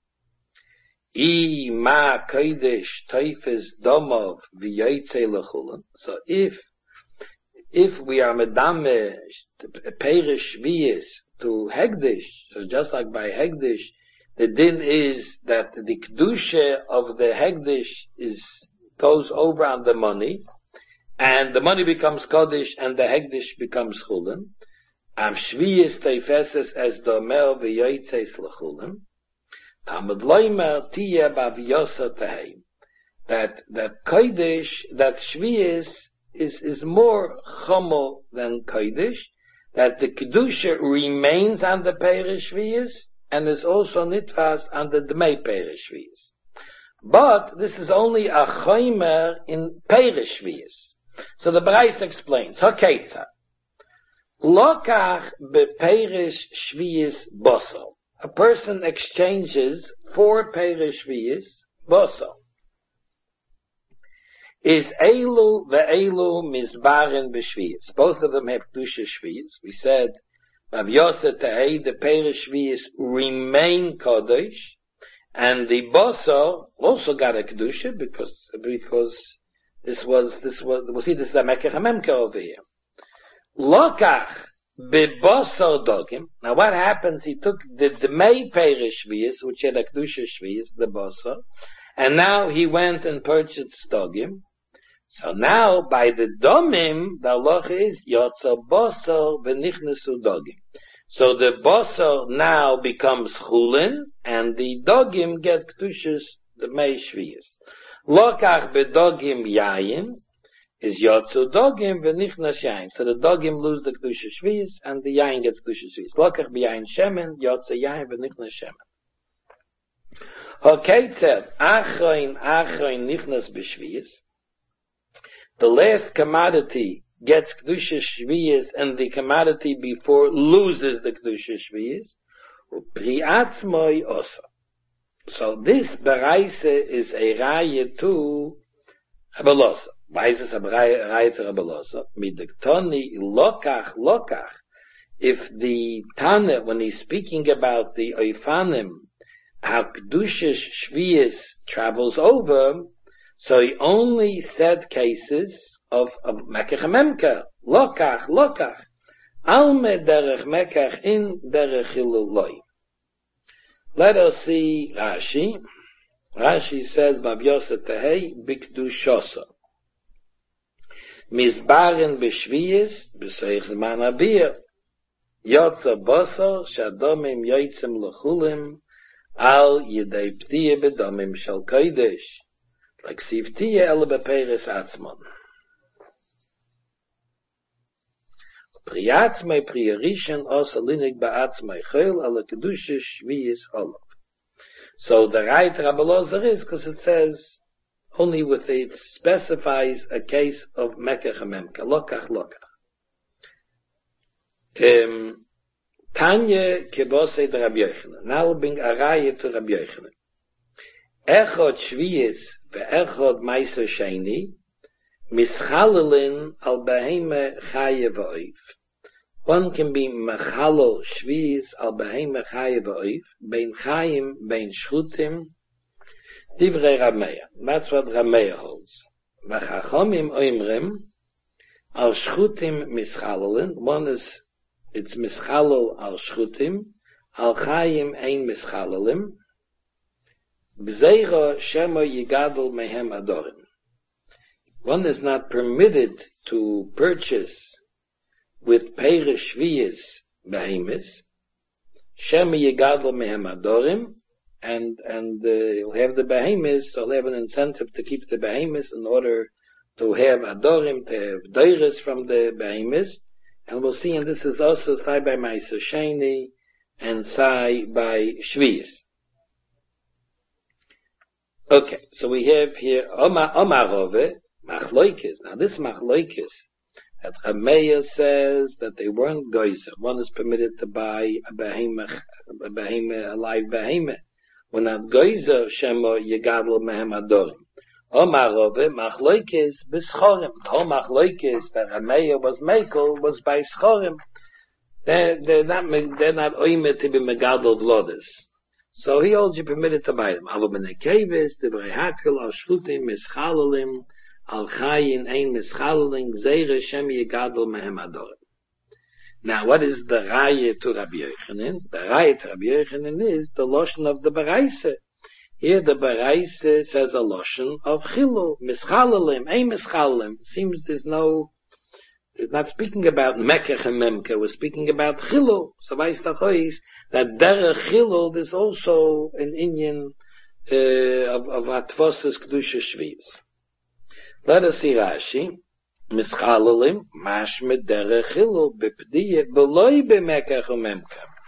I ma Kodesh Teifes Domov v'Yotzei Lechulin. So if if we are medame Perish Shvius to Hegdish, so just like by Hegdish, the din is that the Kedusha of the Hegdish is goes over on the money, and the money becomes Kodesh, and the Hegdish becomes Chulin. Am Shvius Teifeses as Domer v'Yotzei Lechulin. Tamad Loimer Tia Bavyosa Teheim. That, that Kodesh, that Shvius is, is more Chomo than Kodesh, that the Kedusha remains on the Perish Shvius, and is also Nitvas on the Dmei Perish Shvius. But this is only a choimer in Perish Shvius. So the Brais explains, Haketza. Lokach be Perish Shvius boso. A person exchanges for Perish Shvius boso. Is Eilu ve'Eilu Mizbarin b'Shvius. Both of them have Kedusha Shvius. We said, Rav Yosef Tehei, the Perish Shvius remain Kodesh, and the Boso also got a Kedusha because, because this was, this was, we see this is a Mekach HaMemka over here. Lokach beBoso Dogim. Now what happens, he took the Dmei Perish Shvius, which had a Kedusha Shvius, the Boso, and now he went and purchased Dogim. So now, by the domim, the halacha is yotza bosor v'nichnesu dogim. So the bosor now becomes chulin, and the dogim get kedushas the mei shviyas. Lokach bedogim yayin is yotzu dogim v'nichnas yayin. So the dogim lose the kedusha shviyas, and the yayin gets kedusha shviyas. Lokach b'yayin shemen yotzu yayin v'nichnas shemen. Okay, said achroin achroin nichnas b'shviyas. The last commodity gets kedusha shviyas, and the commodity before loses the kedusha shviyas. Priatzmoi osa. So this beraise is a raya to Rabbelosa. Why is this a raya to Rabbelosa? Midektoni lokach lokach. If the Tana, when he's speaking about the oifanim, how kedusha shviyas travels over, so he only said cases of, of Mekach Memka. Lokach, lokach. Alme derech Mekach in derech Hiluloi. Let us see Rashi. Rashi says, Bav Yosef Tehei, Bikdushosa. Mizbaren b'shviyas, b'seich zman abiyah. Yotza bosor, shadomim yoitzim lechulim, al yedei ptiyah bedomim shel kodesh. Like sivtiyah ele beperes atzmon. Priyatzmei priyarishan os alinig ba'atzmei chol ala kedusha shviyas olav. So the right Rabbelozer is because it says only with it specifies a case of mekach memka lokach lokach. Um, Tanya kebosei de Rabbi Yochanan. Now we'll bring a raya to Rabbi Yochanan. Echod shviyas ve'echod meiser sheni mischalelin al beheme chaye v'oif. One can be mechalel shviyas al beheme chaye v'oif, bein chayim, bein shchutim, divrei Rameya. That's what Rameya holds. V'chachomim oimrim al shchutim mischalelin. One is, it's mischalel al shchutim, al chayim ein mischalelim. Bzeira shema yigadol mehem adorim. One is not permitted to purchase with peirish shviyas behemoths. Shema yigadol mehem adorim, and and uh, you'll have the behemoths. So you'll have an incentive to keep the behemoths in order to have adorim, to have doiris from the behemoths. And we'll see, and this is also sai by Meiser Sheni and sai by shviyas. Okay, so we have here Omar Omarove Machloikis. Now this Machloikis that Rameya says that they weren't goyzer. One is permitted to buy a behemoth, a behemoth, a live behemoth. When not goyzer, Shemo Yegadol Mehem Adorim. Omarove Machloikis b'schorim. The whole Machloikis that Rameya was makel was by schorim. They're, they're not they're not oimed to be megadol vlodes. So he holds you permitted to buy them. Alo benekeves, divrei hakel, al shlutim, mischalalim, al chayin, ein mischalalim, zeire shem yegadol mehem adorim. Now, what is the raya to Rabbi Yochanan? The raya to Rabbi Yochanan is the lotion of the beraise. Here the beraise says a lotion of chilul, mischalalim, ein mischalalim. Seems there's no, it's not speaking about mekach and memke, we're speaking about chilul. So weiss tachois, that derech chilul is also an inyan uh, of, of atvosas kedusha shviyas. Let us see Rashi. Mischalalim, mashme derech chilul, bepdiye, beloi b'mekach u'memka.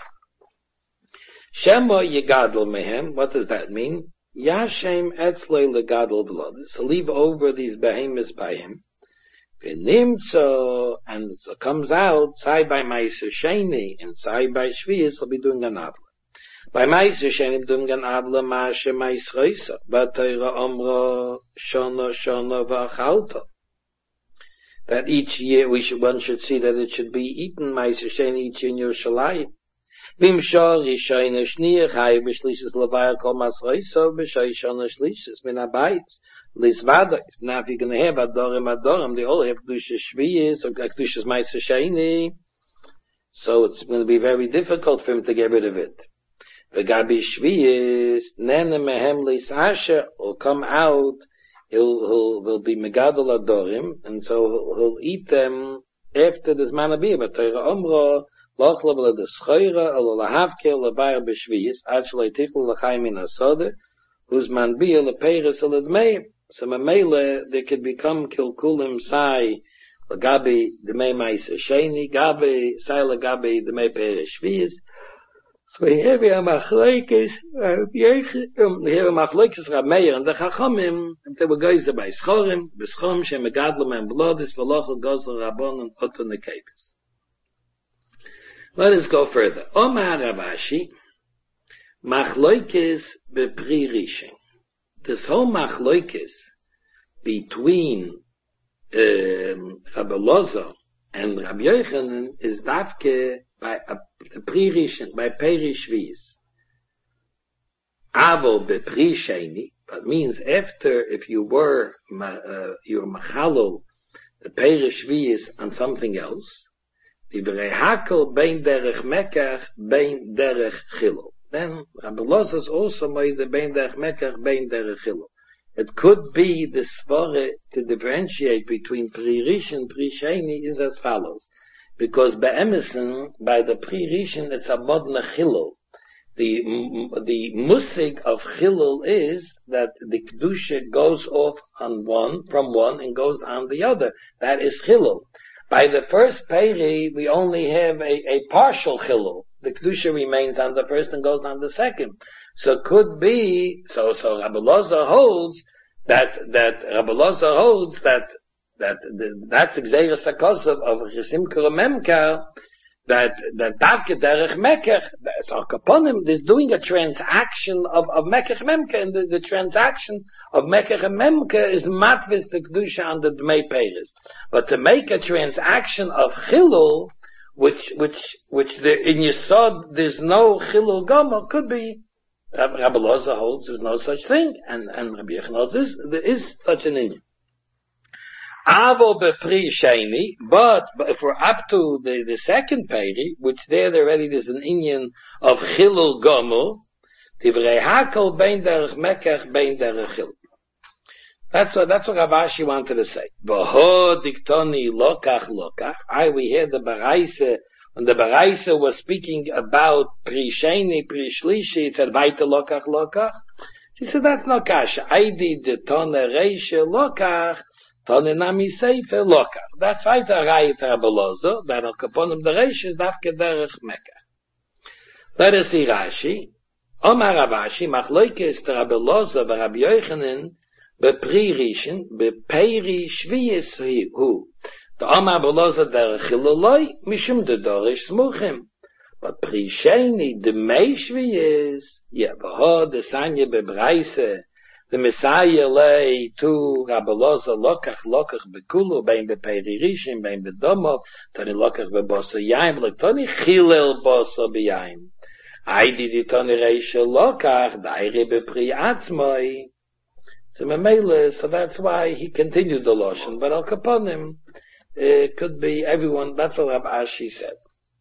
Shemo yegadol mehem, what does that mean? Yashem etzloi legadol v'lodis. So leave over these behemoths by him. V'nimtzo, and it comes out, sai by Meiser Sheni, and sai by Shviyas, will be doing an avla. By Meiser Sheni, doing an avla, ma'ashe Meisreisa, ba'teira omro, shona, shona, v'achalto. That each year, we should, one should see that it should be eaten, Meiser Sheni, each year in Yerushalayim. Vim shor, yishayna shniyah, chayi b'shlishis levaya kol masreisa, b'shay shona shlishis, min habayis. Lisvados. Now, if you're going to have adorim, adorim, they all have kedusha shviyas or kedusha meiser sheni, so it's going to be very difficult for him to get rid of it. The gabi shviyas, nene mehem lisasha, will come out he'll, he'll, will be megadol adorim, and so he'll, he'll eat them after this manabiyah. But Torah Omra, loch level the schoira, alo lahavke, levair b'shviyis, ad shalei tichel l'chaim min asode, whose manbiyah leperes aledmeim. So memele, they could become kilkulim sai, Gabi the may mais sheni gabi sile gabi the may perishvis. So here we have machlekes, here we have machlekes Rameir and the Chachamim, and they were guys by Schorim, beschom shem megadlem and bloodis v'lochel gozel rabon and oton nekepes. Let us go further. Omar Ravashi, machlekes bepri rishon. This whole machlekes between Um, Rabbi Loza and Rabbi Yochanan is dafke by uh, the pre-rishon, by peri-shvius. Avo be-pri-sheni, that means after, if you were, uh, you're machalol, the peri-shvius on something else, divrei hakel bein derech mekach, bein derech chilo. Then Rabbi Loza is also made the bein derech mekach, bein derech chilo. It could be the svara to differentiate between pri-rishon and pri-sheni is as follows. Because by Emerson, by the pri-rishon, it's a modna chilul. The, the musig of chilul is that the kedusha goes off on one, from one, and goes on the other. That is chilul. By the first peri, we only have a, a partial chilul. The kedusha remains on the first and goes on the second. So it could be, so, so Rabbi Loza holds that, that, Rabbi Loza holds that, that, the, that's Gzeiras HaKosov of Chesimka Memka, that, that Davke Derech Mekech, so Kaponim is doing a transaction of, of Mekech Memka, and the, the transaction of Mekech Memka is matvis the Kedusha on the Dmei Peres. But to make a transaction of Chilul, which, which, which the, in Yesod, there's no Chilul Gomer, could be, Rabbi Loza holds there's no such thing, and, and Rabbi Yochanan holds this, there is such an inyan. Avo bepri sheni, but, but if we're up to the, the second peri, which there already there's an inyan of chilul gomu, divrei hakel bein derech mekach bein derech chilul. That's what, that's what Ravashi wanted to say. V'ho diktoni lokach lokach. I, we hear the Baraisa, when the Baraisa was speaking about pri sheni, pri shlishi, it said vaita lokach lokach. She said that's not kasha. I did the tone reisha lokach, tone nami seife lokach. That's right, Arayit Rabbi Loza, that al kaponim the reisha is dafke derech mekach. Let us see Rashi. Omar Ravashi, machloikes to Rabbi Loza v'Rabbi Yochanan, bepri rishon, beperi shviyis hu. The Omar Beloza der Chiluloi, Mishum de Dorish Smuchim. But Pri Sheni, the Meishvi is, yeah, Vaho, the Sanya Bebreise, the Messiah lay to Rabbi Loza Lokach, Lokach Bekulu, Bein Beperi Rishim, Bein Bedomo, Tani Lokach Bebosa Yaim, like Tani Chilel Bosa B'Yaim. I did it Tani Reisha Lokach, Dairi Bepri Atzmoi. So Mamele, so that's why he continued the Loshen, but Al Kaponim, it could be everyone, that's what Rav Ashi said.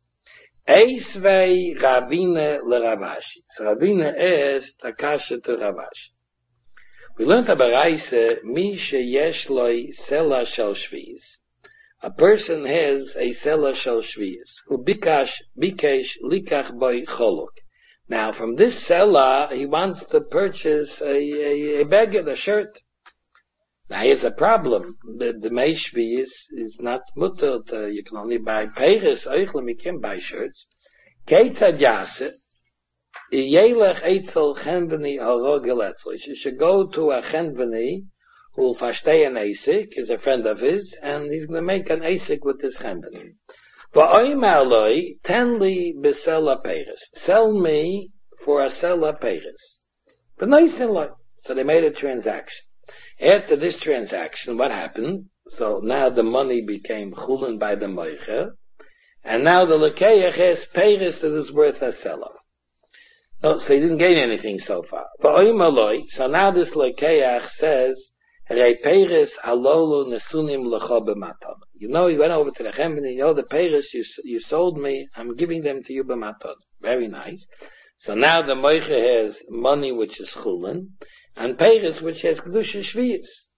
Eisvei Ravine le Ravashi. So Ravine is Takasha to Ravashi. We learned about Raise, Mi sheyesh loi sela shel shviz. A person has a sela shel shviz, who bikash, bikesh likach boy cholok. Now from this sela, he wants to purchase a, a, a beged, a shirt. Now here's a problem. The, the meishvi is, is not mutter. You can only buy peiris, oichlem, you can't buy shirts. Keita jase, yelech eitzel chenveni harogel etzel. You should go to a chenveni who will fashtei an asik, is a friend of his, and he's going to make an asik with this chenveni. Va'oimer loi, tenli besela peiris. Sell me for a sela peiris. But nice in loi. So they made a transaction. After this transaction, what happened? So now the money became chulin by the moicher, and now the lekeach has peiris that is worth a seller. Oh, so he didn't gain anything so far. So now this lekeach says, "Rei peiris halolu nesunim lecho b'maton." You know, he went over to the chemini. You know, the peiris you you sold me, I'm giving them to you b'maton. Very nice. So now the moicher has money which is chulin, and peiris which has kedusha shviyis.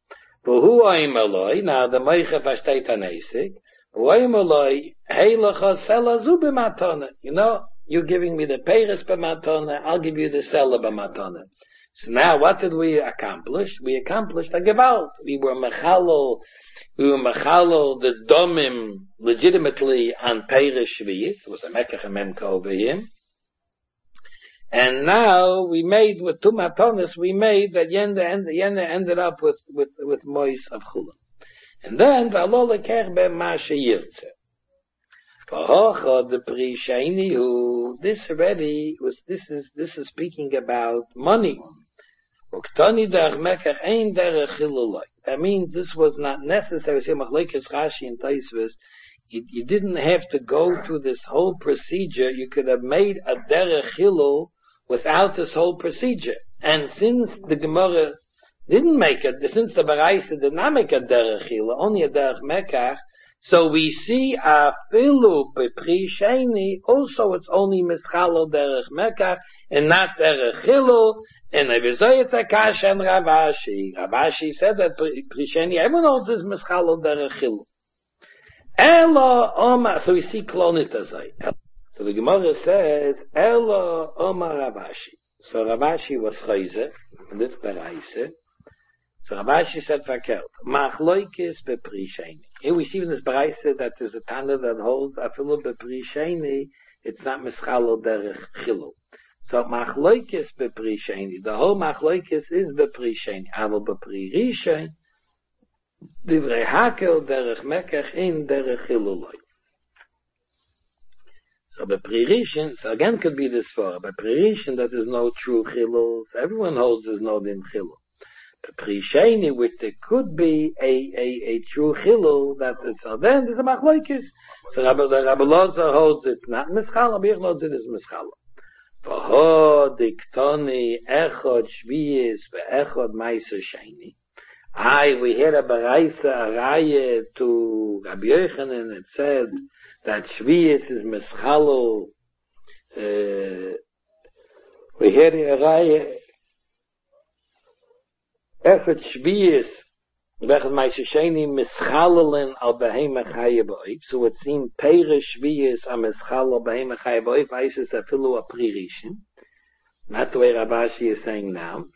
V'hu oim eloi, now the Meicha versteht an Esig, v'hu oim eloi, heilacha sela zu b'matana. You know, you're giving me the peiris b'matana, I'll give you the sela b'matana. So now what did we accomplish? We accomplished a gewalt. We were mechalol, we were mechalol the domim legitimately on peiris shviyis. It was a mekach memka over him. And now we made with two matonis, we made that Yenda, Yenda ended up with, with, with mois of chulam. And then, v'alo lekech b'ma sheyirtze. V'hocha the pri sheini hu, this already was, this is, this is speaking about money. Uktani derech mekach ein derech chiluloi. That means this was not necessary. See, machlekes Rashi and Taisvis, you, you didn't have to go through this whole procedure. You could have made a derech chilul without this whole procedure. And since the Gemara didn't make it, since the Baraisa did not make a derech chilul, only a derech mekach, so we see a filu b'pri sheni, also it's only mischalo derech mekach, and not derech chilul, and Evizoyet Akash and Ravashi. Ravashi said that pri sheni, everyone knows this mischalo derech chilul. Elo Oma, so we see klonit azay. So the Gemara says, Elo Oma Ravashi. So Ravashi was chayzer, in this beraise. So Ravashi said verkehrt, Machloikis bepri sheni. Here we see in this beraise that there's a Tana that holds afilu bepri sheni, it's not mischalo derech chilul. So machloikis bepri sheni, the whole machloikis is bepri sheni, aval bepri rishon, divrei hakel derech mekach in derech chiluloi. So bepri rishon, so again could be this for, bepri rishon that is no true chilul, so everyone holds there's no din chilul. Bepri sheni, which there could be a, a, a true chilul, that it's, so then there's a machloikis. So Rabbi, Rabbi Loza holds it's not mischal, Rabbi Yochanan it is mischal. V'ho diktoni echod shviyis ve'echod ma'aser sheni. Aye, we had a baraisa, a raya to Rabbi Yochanan, it said that shviyis is mischalo. Uh, we had a raya, echod shviyis ve'echod ma'aser sheni mischalolen al behema chaya ba'oif. So it seemed peirish shviyis a mischalo behema chaya ba'oif. Isis afilu a pririshin. Not the way Rabashi is saying now.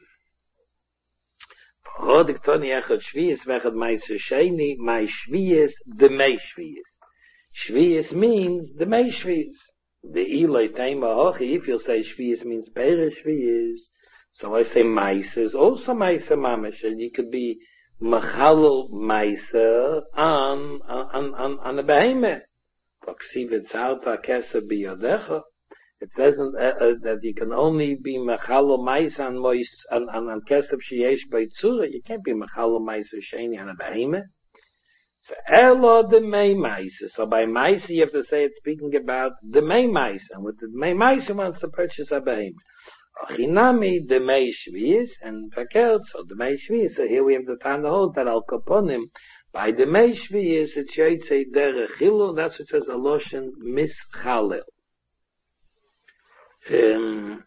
Hodiktoni echad shviyis ve'echad ma'aser sheni, my shviyis, the mei shviyis. Shviyis means the mei shviyis. The ilay teima hochi, if you'll say shviyis means peirish shviyis, so I say ma'aser is also ma'aser mamash, and you could be Machalul Meiser on, on, on, on the behemoth. It says uh, uh, that you can only be Machalul Meiser on Mois, on, on, on Kesef Sheyesh by Tzura. You can't be Machalul Meiser Sheni on a behemoth. So, Elo the Mei Meiser. So by Meiser you have to say it's speaking about the Mei Meiser. And with the Mei Meiser wants to purchase a behemoth. Achinami the Mei Shviyis and verkehrt, so the Mei Shviyis. So here we have the time to hold that al kaponim by the Mei Shviyis it should say derech chilul. That's what it says a loshen mischalel. Um,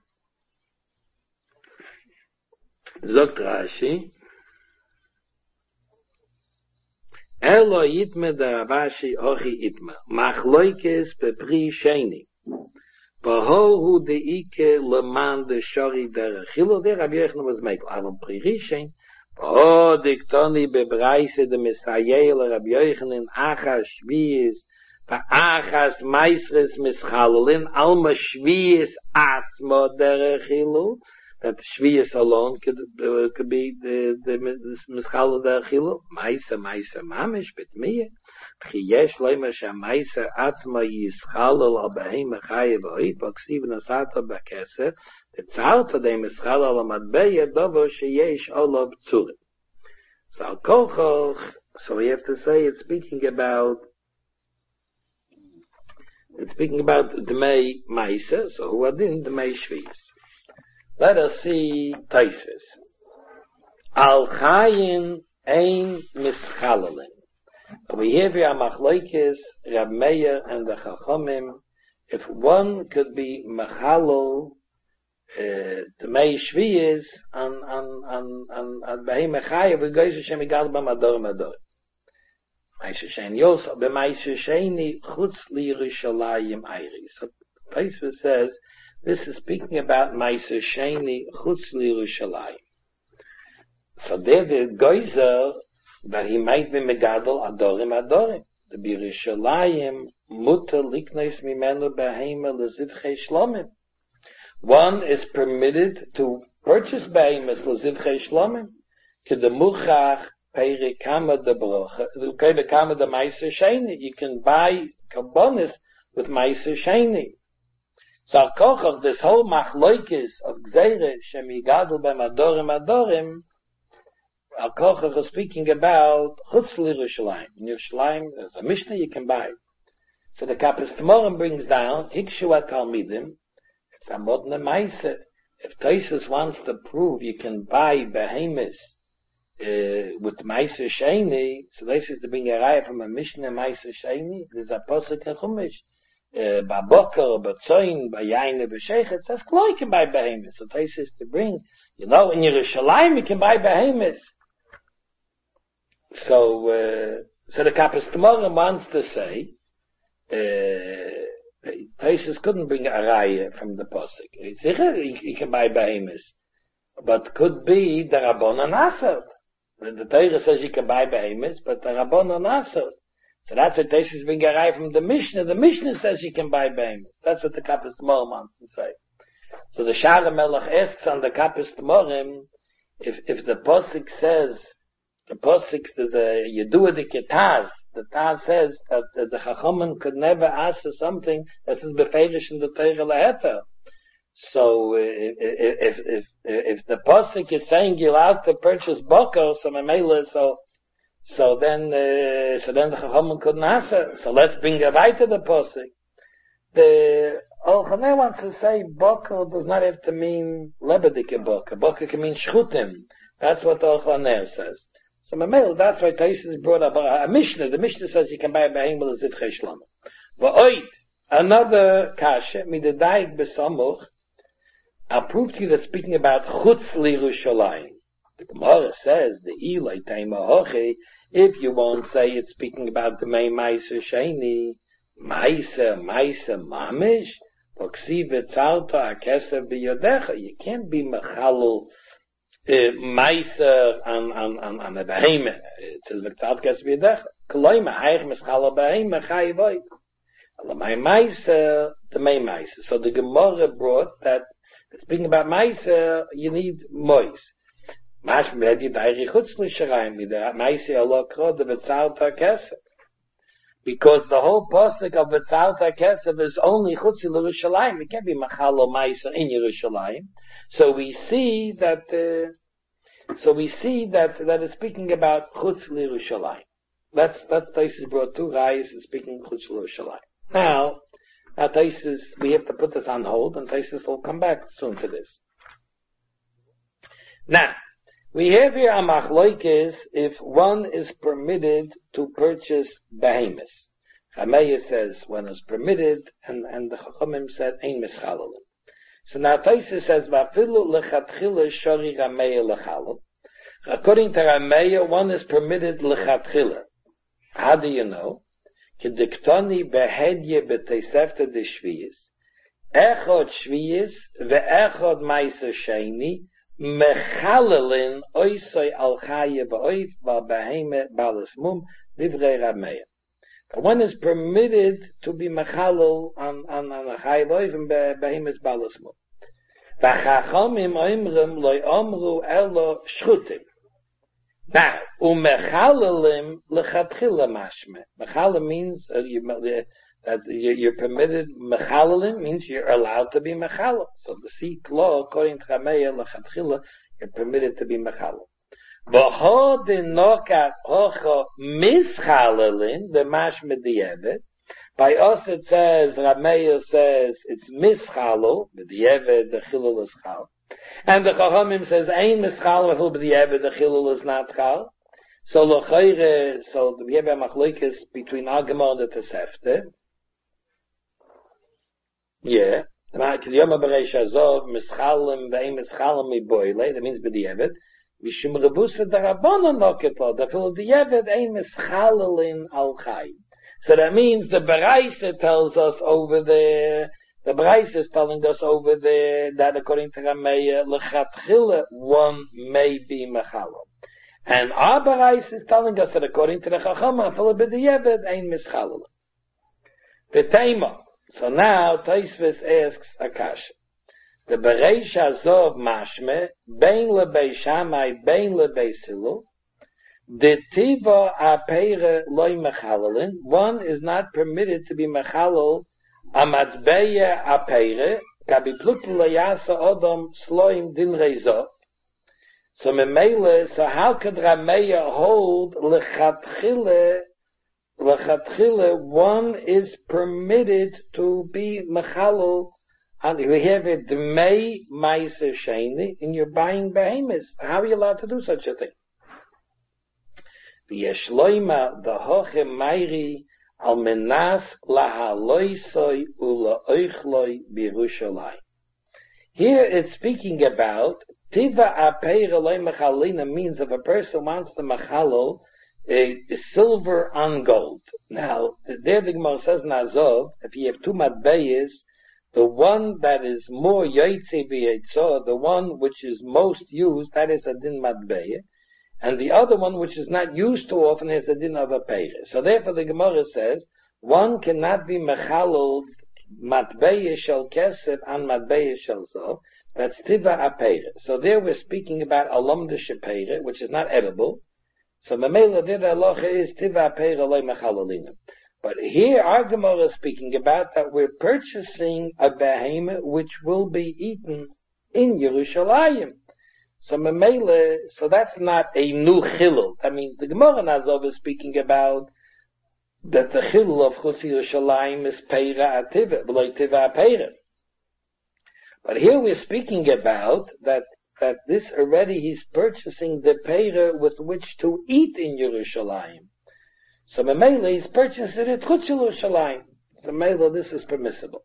Zogt Rashi, Elo yitme da Ravashi hochi itme machloikes bepri sheni. Behold the Ike leman the shari der chilo der Rabbi Yochanan was made avam pririshin. Oh, diktoni bebreise the Messiah Rabbi Yochanan achas shviyis va achas meisres mischalolin alma shviyis atzmo der chilo. That shviyis alone could uh, could be the the mischalol der chilo. Meisa meisa mamish betmiyah. Chiyesh leima shamaisa atzma yischalol al behema chaye b'oit b'ksiv nasata b'keser tzarta de mischalol al madbeya dovo sheyesh olav tzurim. So al kolchoch, so we have to say it's speaking about it's speaking about the Mei Maisa. So who are in the Mei Shviyis? Let us see Taisvis. Al chayin ein mischalolin. We have here Machloikis, Rab Meir, and the Chachomim. If one could be Machalol uh, the Mei Shvi is on, on, on, on, on Behema Chaya, we go to Shem Igal Bam Ador Mador. Maisa Sheni Yosef, Be Maisa Sheni, Chutz Li Yerushalayim Ayri. So, Tosfos says, this is speaking about Maisa Sheni, Chutz Li Yerushalayim. So there the Geyser, that he might be Megadol Adorim Adorim. The Yerushalayim, Mutter Liknes Mimenu Behema Lezivchei Shlomim. One is permitted to purchase behemoths l'zivchei shlomim to the muchach peirikama de brocha, peirikama de meiser sheni. You can buy karbonis with meiser sheni. So kochach, this whole machloikis of gzeire shem yigadol b'em adorim adorim, Al kochach is speaking about chutz l'Yerushalayim. In Yerushalayim, there's a Mishnah you can buy. So the Kapos Tmorim brings down hikshu talmidim. It's a modern Maisa. If Tosfos wants to prove you can buy behemoths uh, with Maisa Sheni, so this is to bring a raya from a Mishnah Maisa Sheni. There's a pasuk in Chumash, Ba'boker, Ba'tzoyin, Ba'yayin, Ba'shech. It says you can buy behemoths. So Tosfos is to bring, you know, in Yerushalayim you can buy behemoths. So, uh, so the Kapos Tmorim wants to say, uh, Tosfos couldn't bring a raya from the pasuk. It's he, he can buy behemoths, but could be the Rabbanan Asad. The Torah says you can buy behemoths, but the Rabbanan Asad. So that's what Tosfos bring a raya from the Mishnah. The Mishnah says you can buy behemoths. That's what the Kapos Tmorim wants to say. So the Shara Melech asks on the Kapos Tmorim, if if the pasuk says the pasuk there's a Yedua de Ketaz. The Taz says that uh, the Chachamim could never ask for something that is befeirish in the Torah Laheta. So, uh, if, if, if, if the Pasuk is saying you're allowed to purchase Boker, so Mamela, so, so then, uh, so then the Chachamim couldn't answer. So let's bring a right to the Pasuk. The, Al Chaneh wants to say Boker does not have to mean Lebedike Boker. Boker can mean Shchutim. That's what Al Chaneh says. So Mamel, that's why Tosfos brought up a, a Mishnah. The Mishnah says you can buy a behemoth as zivchei shlomim. V'oid, another kasha, midadayik besamuch, I'll prove to you that speaking about chutz l'Yerushalayim. The Gemara says, the ilay taima hoche, if you won't say it's speaking about the Mei Meiser Sheni, Meiser, Meiser, Mamish, v'ksiv etzalta akeser b'yodecha. You can't be mechalul Uh, Meiser on, on, on, on a behemoth. It says, V'ktat kes b'yedech. K'loima, haich mischala behemoth, chayi void. Allah, my Meiser, the Mei Meiser. So the Gemara brought that, speaking about Meiser, you need mois. Mash mehedi dairi chutz l'sharayim, the Meiser Allah kro, the V'tzalta kesef. Because the whole pasuk of V'tzalta kesef is only chutz l'Yerushalayim. It can't be machalo Meiser in Yerushalayim. So we see that, uh, so we see that, that is speaking about Chutz l'Yerushalayim. That's, that's Tosfos brought two rayos and speaking Chutz l'Yerushalayim. Now, now Tosfos, we have to put this on hold and Tosfos will come back soon to this. Now, we have here a machloikis if one is permitted to purchase behemoths. Chameya says when it's permitted and, and the Chachamim said, Ein mischalalim. So now Tosfos says, "Vafilu lechatchila shori Rameya lechalal." According to Rameya, one is permitted lechatchila. How do you know? Kediktoni behedye b'teisefta de shviyis, echod shviyis ve'echod meiser sheni mechalalin oisoi al chaya ba'oif ba'beheme balas mum divrei Rameya. One is permitted to be mechalal on, on, on a chaya ba'oif and behemes balas mum. V'chachamim oimrim loy omru elo shchutim. Now, umechalalim lechatchila mashme. Mechalal means uh, you, uh, that you, you're permitted. Mechalalim means you're allowed to be mechalal. So the Sikh law, according to Chameya lechatchila, you're permitted to be mechalal. V'ho dinokat hocha mischalalin the mashme di'evet. By us it says, Rameya says, it's mischalal, but the Eved, the chilul is chal. And the Chachamim says, ein mischalal, but the Eved, the chilul is not chal. So l'chayre, so we have a machlokes between Agama and the Tosefta. Yeah. That means b'di'evet. Mishum rebusa darabonon noketlo. The fil di'evet ein mischalelin al chayim. So that means the Baraisa tells us over there, the Baraisa is telling us over there that according to Rameya, lechatchila, one may be mechalel. And our Baraisa is telling us that according to the Chachama, fil b'di'evet ein mischalelin. The Tema. So now Tosfos asks Akasha. The Bereish Azov Mashme, Bein lebei Shammai, Bein lebei Silu, the Tiva Apeire loy Mechalelin, one is not permitted to be Mechalel, Amatbeya Apeire, Kabi Plukti Layasa Odom Sloim Din Rezov. So Memele, so how could Rameya hold Lechatchile, Lechatchile, one is permitted to be Mechalel, and we have a Dmei Meiser Sheni, and you're buying behemoths. How are you allowed to do such a thing? V'yeshloima dahoche Meiri al menas lahaloisoi ulaoichloi b'Yerushalayim. Here it's speaking about Tiva Apeir Eloi Mechalina means if a person wants to Mechalel a silver on gold. Now, there the Gemara says Nazov, if you have two matbeyes, the one that is more yaitze v'yaitzah, the one which is most used, that is a din matbeya, and the other one which is not used too often is a din of a peire. So therefore the Gemara says, one cannot be mechalel matbeya shel kesef and matbeya shel zov, that's tiva apeire. So there we're speaking about alumda shepeire, which is not edible. So memela did halacha is tiva apeire loy mechalelina. But here our Gemara is speaking about that we're purchasing a behemoth which will be eaten in Yerushalayim. So memele, so that's not a new chilul. That means the Gemara Nazov is speaking about that the chilul of Chutz Yerushalayim is peira ativa, v'lo tiva peira. But here we're speaking about that that this already he's purchasing the peira with which to eat in Yerushalayim. So Memele is purchased it at Chutz Yerushalayim. So Memele, this is permissible.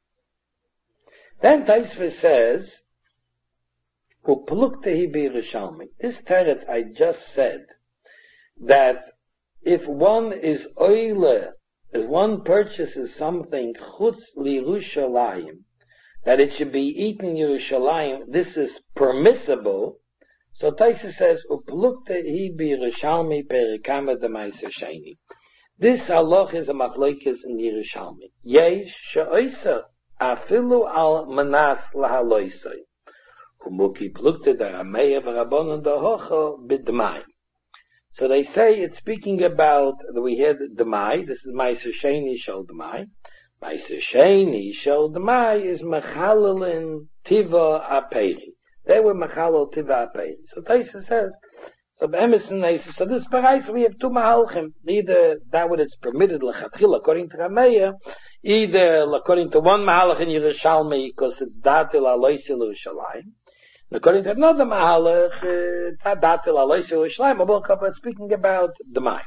Then Tosfos says, Upluktehi b'Yerushalmi. This teretz I just said, that if one is oile, if one purchases something Chutz Yerushalayim, that it should be eaten in Yerushalayim, this is permissible. So Tosfos says, Upluktehi b'Yerushalmi perikama d'maiser sheni. This halach is a machlokes in Yerushalmi. Yesh she'oiser afilu al manas lahaloisoi. Umuki plukte d'Rameya v'Rabbanan dahocha b'dmai. So they say it's speaking about, we had d'mai, this is maiser sheni shel d'mai. Maiser sheni shel d'mai is mechalelin tiva aperi. They were mechalel tiva aperi. So Tosfos says, so Emerson says, so this parais we have two mahalchim. Either that what it's permitted lechatchil according to Rameya, either according to one mahalch in Yerushalmi because it's datil alois Yerushalayim, according to another mahalch, it's not datil alois Yerushalayim. But speaking about the mind.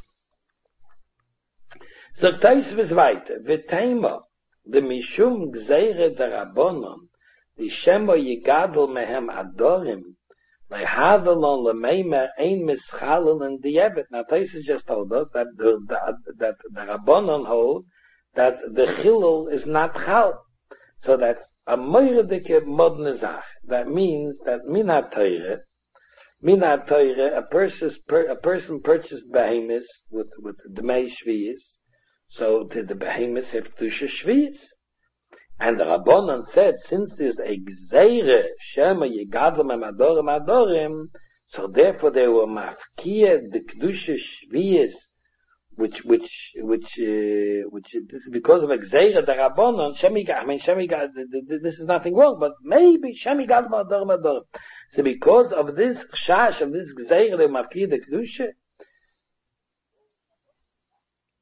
So Tosfos weiter, v'teima the mishum gzeire derabonon, the shemo yigadol mehem adorim. By Havelon Lemeimer ein mischalel and di'evet. Now Tosfos just told us that the that, that the Rabbanon hold that the chilul is not chal. So that's a moiredike modne zach. That means that minat teire, minat teire, a person a person purchased behemoths with with dmei shviyis. So did the behemoths have tusha shviyis? And the Rabbanon said, since there's a gzeire, shema yigadlam amadorim adorim, so therefore they were mafkia the kedusha shviyis, which, which, which, uh, which, this is because of a gzeire, the Rabbanon, shemi, I mean, shemi, this is nothing wrong, but maybe shemi yigadlam adorim adorim. So because of this chash, of this gzeire, they were mafkia the kedusha,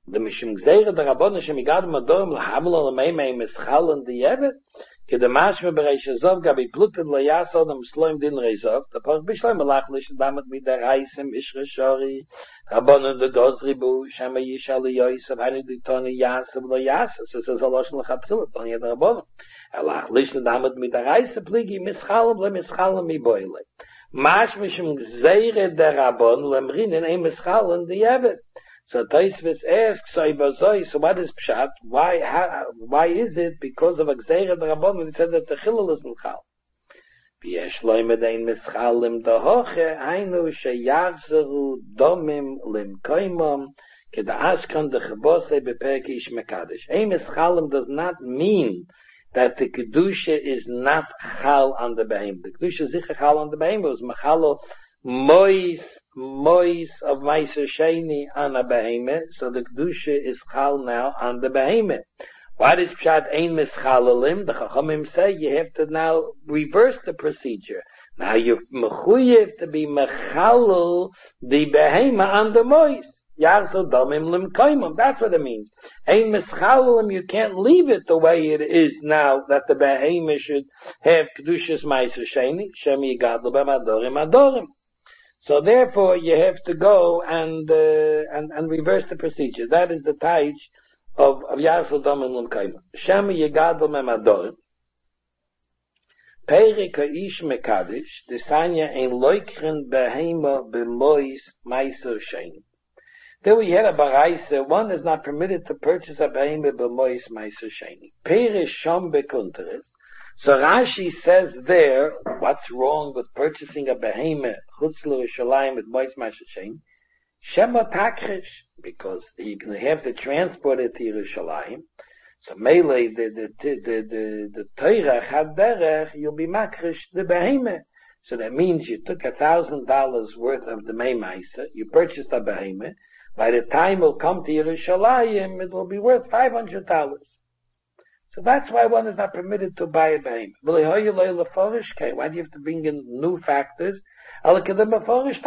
The Mishim Gzeira, the Rabbon, Shem Yigad Madorim, L'hamla L'meimei Mischal and the Yevet, Ke the Mashme Bereish Azov, Gabi Pluted L'yasod, Am Sloim Din Reizov, the Poch Bishloim Malach Lish, Damat Mida Reisim, Ishre Shori, Rabbon the Dozribu, Shema Yishal Yoisav, Hani Ditoni Yasav L'yasov, so says Alosh L'chatchilat, on Yad Rabbon. Alach Lish, Damat Mida Reisim, Pligi, Mischalam, Le Mischalam, Mi Boile. Mash Mishim Gzeira, the Rabbon, Lemrin, and A Mischal and the Yevet. So Taisvis asks, so what is Pshat? Why, how, why is it? Because of Gzeira the Rabbon, when he said that the Chilul is Mischal. V'yesh loimedein Mischal lim dahoche, hainu sheyachzeru domim lim koimom, keda ashkan de chabose beperk ish mekadesh. Ein Mischalim does not mean that the Kedusha is not Chal on the Behem. The Kedusha is sicher Chal on the Behem. It was Machalo Mois, Mois of Meiser Sheni on a Beheme, so the Kedusha is Chal now on the Beheme. Why does Pshat Ein Mischalalim? The Chachamim say you have to now reverse the procedure. Now you're mechuyev to be Mechalal the Beheme on the Mois. Yarso Domim Lim Kaimim. That's what it means. Ein Mischalalim, you can't leave it the way it is now that the Beheme should have Kedushas Meiser Sheni, Shem Yigadlu B'Madorim Adorim. So therefore, you have to go and, uh, and, and reverse the procedure. That is the taich of, of Yarsel Domim Lim Kaimim. Shem Yigadlu B'Madorim. Perik Ha'ish Mekadish, Desanya Ein Loikren Behema B'Mois Meiser Sheni. Then we had a baraisa, one is not permitted to purchase a behemah b'mois meiser sheni. Perish shom bekunteres. So Rashi says there, what's wrong with purchasing a behemah chutz l'Yerushalayim with mois meiser sheni? Shema takrish, because you can have to transport it to Yerushalayim. So melee, the the the the the Torah had derech, you'll be makrish the behemah. So that means you took a thousand dollars worth of the meiser, you purchased a behemah. By the time it'll come to Yerushalayim, it will be worth five hundred dollars. So that's why one is not permitted to buy a behemoth. Why do you have to bring in new factors? Why do you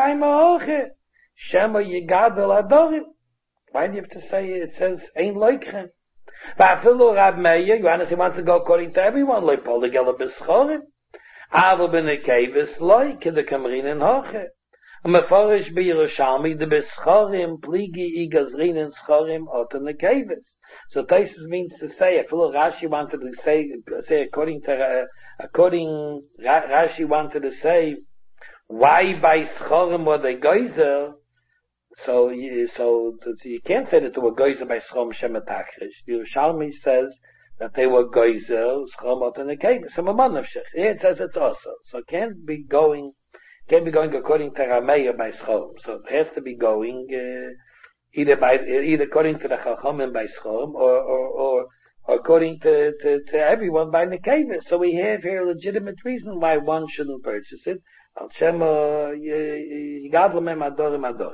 have to say it says, Ein Loikchen? Rab Meir, Yohanes wants to go according to everyone, like Paul the Geller B'schorim. Aber b'nekevis loy, k'de kamrin en hoche. Und meforish b'Yerushalmi, de b'schorim, pligi igazrin en schorim, oten nekevis. So Taisus means to say, if Rashi wanted to say, say according to, uh, according, Rashi wanted to say, why by schorim were they geyser? So, you, so, you can't say that they were geyser by schorim shemetachrish. Yerushalmi says that they were geyser, schorim oten nekevis. So mamanavshech. Here it says it's also. So it can't be going, can't be going according to Rameir by schorim. So it has to be going, uh, either by, either according to the Chachamim by Schorim, or, or, or, or according to, to, to everyone by Nekeva. So we have here a legitimate reason why one shouldn't purchase it. Al Shem, Yigadlamem Adorim Adorim.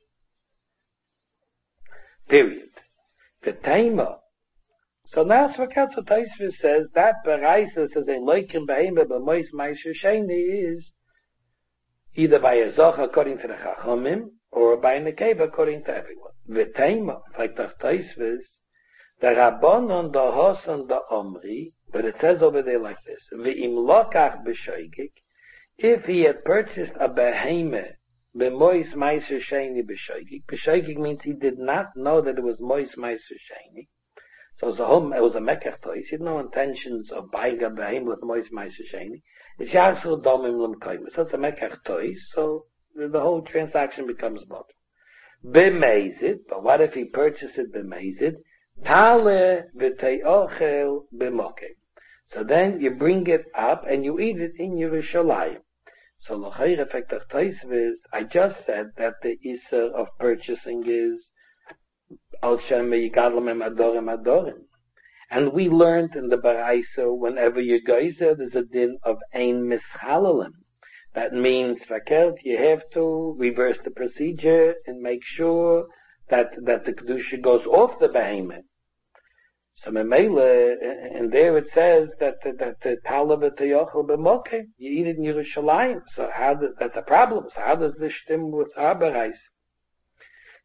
Period. The Taima. So now Svakatsa Taisvis says, that Baraisa says, a Leikim Behema B'mois Ma'isher Sheni is either by a Zoch according to the Chachamim, or by Nekeva according to everyone. V'teima, like the Taisvis, the Rabbanon, the Hosan, the Omri, but it says over there like this, V'im lokach b'shoigik, if he had purchased a behemah, b'mois meiser sheni b'shoigik, b'shoigik means he did not know that it was mois meiser sheni, so it was a home, it was a mekach tois, he had no intentions of buying a behemah with mois meiser sheni, it's yasur domim lim koimus, so it's a mekach tois, so the whole transaction becomes bottom. B'mezid, but what if he purchased it b'mezid? Tale v'te'ochel b'mokem. So then you bring it up and you eat it in Yerushalayim. So l'chayr effect of Taisviz, I just said that the Isser of purchasing is al shem yigadlamem adorim adorim. And we learned in the Baraisa, whenever you geyser, there's a din of ein mischalalim. That means, Vakelt, you have to reverse the procedure and make sure that, that the Kedusha goes off the behemoth. So, Memele, and there it says that, that the Talav Teyochel B'moke, you eat it in Yerushalayim. So how does, that's a problem. So how does this stem with our Berais?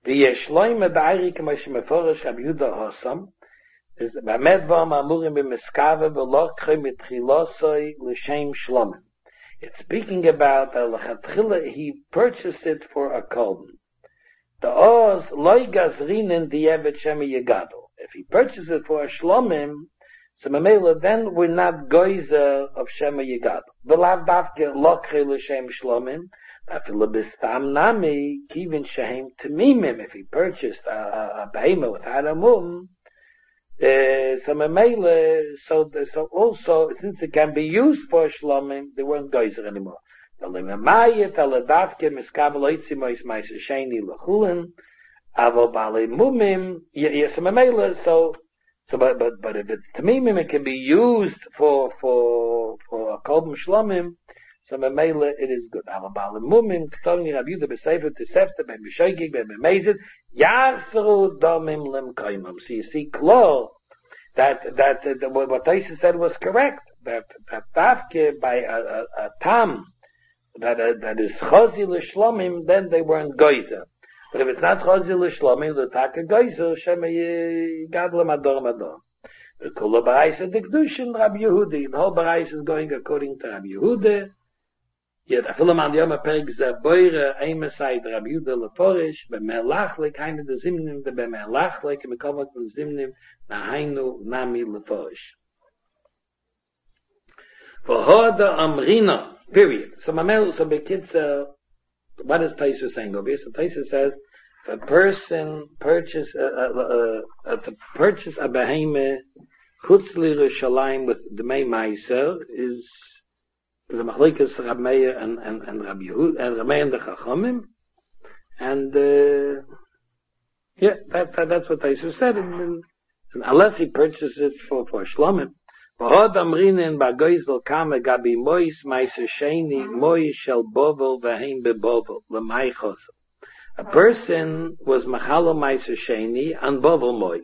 V'yeshloime ba'ari k'moshe meforish Rabbi Yehuda Hossam, is ba'med v'am amurim b'miskave v'lokche mitchilosoi l'shem shlomim. It's speaking about that he purchased it for a kolben. The oz loy gazrinen di'evet shema yegado. If he purchased it for a shlomim, so mamela, then we're not goizer of shema yegado. V'lav davke lokche l'shem shlomim. Afilu b'stam nami kivin shehem temimim. If he purchased a, a, a behemoth without a mum, Uh, so memele, so so also since it can be used for shlomim, they weren't geyser anymore. The lemamaye taladavke miskavaloitzi mois ma'isasheni lechulin avo bale mumim. Yes, so memele, so so but but but if it's tamimim, it can be used for for for a kolbim shlomim. So memele, it is good. Avo bale mumim k'toni Rabbi Yehuda b'sefer tesefta b'mishoigig b'memezid. Yasru domim lem kaimam. So you see, klar, that that, that what Taisa said was correct. That that tafke by a, a, a tam that uh, that is chazi l'shlomim, then they weren't geyser. But if it's not chazi l'shlomim, the taka geyser shema gadlam ador mador. The kula b'rais is the kedushin Rabbi Yehuda. The whole b'rais is going according to Rabbi Yehuda. Yet afilu man yom perek zaboyre eimesayid Rabbi Yehuda leforish b'melachlik hainu de zimnim de b'melachlik mekovak de zimnim nahainu nami leforish. V'hoda amrina. Period. So mamel so bekitza. What is Taisa saying over here? So Taisa says if a person purchase uh, uh, uh, to purchase a beheme chutz l'Yerushalayim with the Dmei Meiser is the Machlikas Rab Meir and, and, and Rab Yehuda, and Rab Meir and the Chachamim. And, uh, yeah, that, that, that's what Taisa said. And, and, and unless he purchases it for, for Shlomim. V'hod amrinin ba'goizel kame gabi mois ma'aser sheni mois shel bovel v'heim be'bovel l'maichos. A person was machalo ma'aser sheni on bovel mois.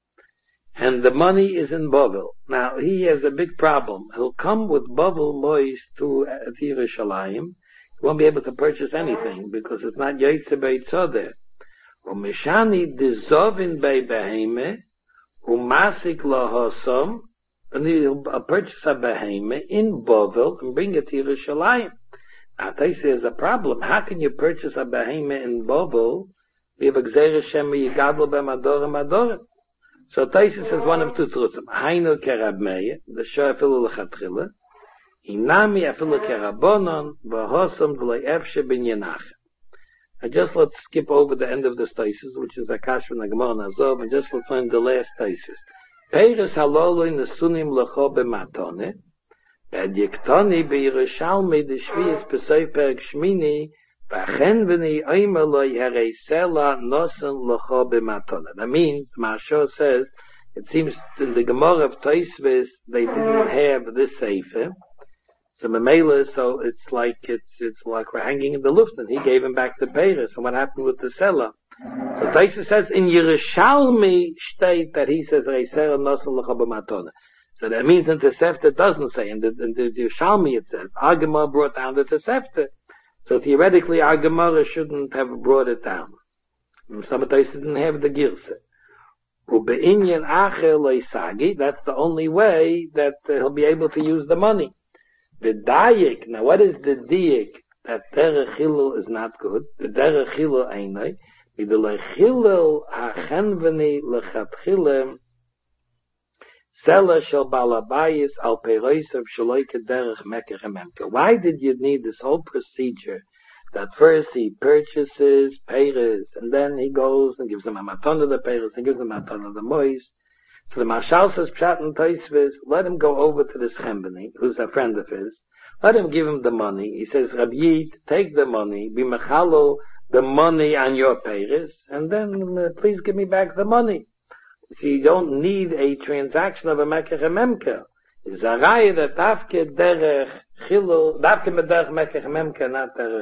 And the money is in Bovel. Now, he has a big problem. He'll come with Bovel Mois to Yerushalayim. He won't be able to purchase anything because it's not Yaitze Beitzodeh. Umeshani dizovin bei beheme, umasik lahosom, and he'll purchase a beheme in Bovel and bring it to Yerushalayim. Now, they say there's a problem. How can you purchase a beheme in Bovel? We have a Gzeir Hashem yigadol b'madorim adorim. So Taisa says one of two truths. Hainu kerab meir, the shor afilu l'chatchila. Hinami afilu kerabonon, v'hosam v'lei efshe bin yenach. And just let's skip over the end of the Taisis, which is Akash from the Gemara Nazov, and just let's learn the last Taisis. Peiris haloloi nesunim l'cho b'matone, v'ad yiktoni b'Yerushalmi d'shviyas b'soy perek shmini, v'achen v'ni oimeloi herei sela nosen l'cho b'matone. That means, Mashor says, it seems in the Gemara of Taisvis, they didn't have this sefer. So Mamela, so it's like, it's, it's like we're hanging in the luft, and he gave him back the Peiris. And what happened with the Sela? So Taisa says, in Yerushalmi state that he says, herei sela nosen l'cho b'matone. So that means in Tosefta doesn't say, in the, in the Yerushalmi it says, our Gemara brought down the Tosefta. So theoretically, our Gemara shouldn't have brought it down. Some of the didn't have the Girse. Ube'inyan acher loisagi, that's the only way that uh, he'll be able to use the money. The dayik, now what is the dayik? That derech hilul is not good. The derech hilul einay. The lechilul hachenveni lechatchilem Sela shel balabayis al peirosav shaloike derech mekech ememke. Why did you need this whole procedure that first he purchases peiros and then he goes and gives them a maton of the peiros and gives them a maton of the mois? So the Marshal says, Pshat and Taisvis, let him go over to this Chembeni, who's a friend of his. Let him give him the money. He says, Rabbi Yid, take the money, be mechalo the money on your peiros, and then uh, please give me back the money. So you don't need a transaction of a mekech ememke. It's a raya that dafke derech chilo, dafke med derech mekech ememke, not derech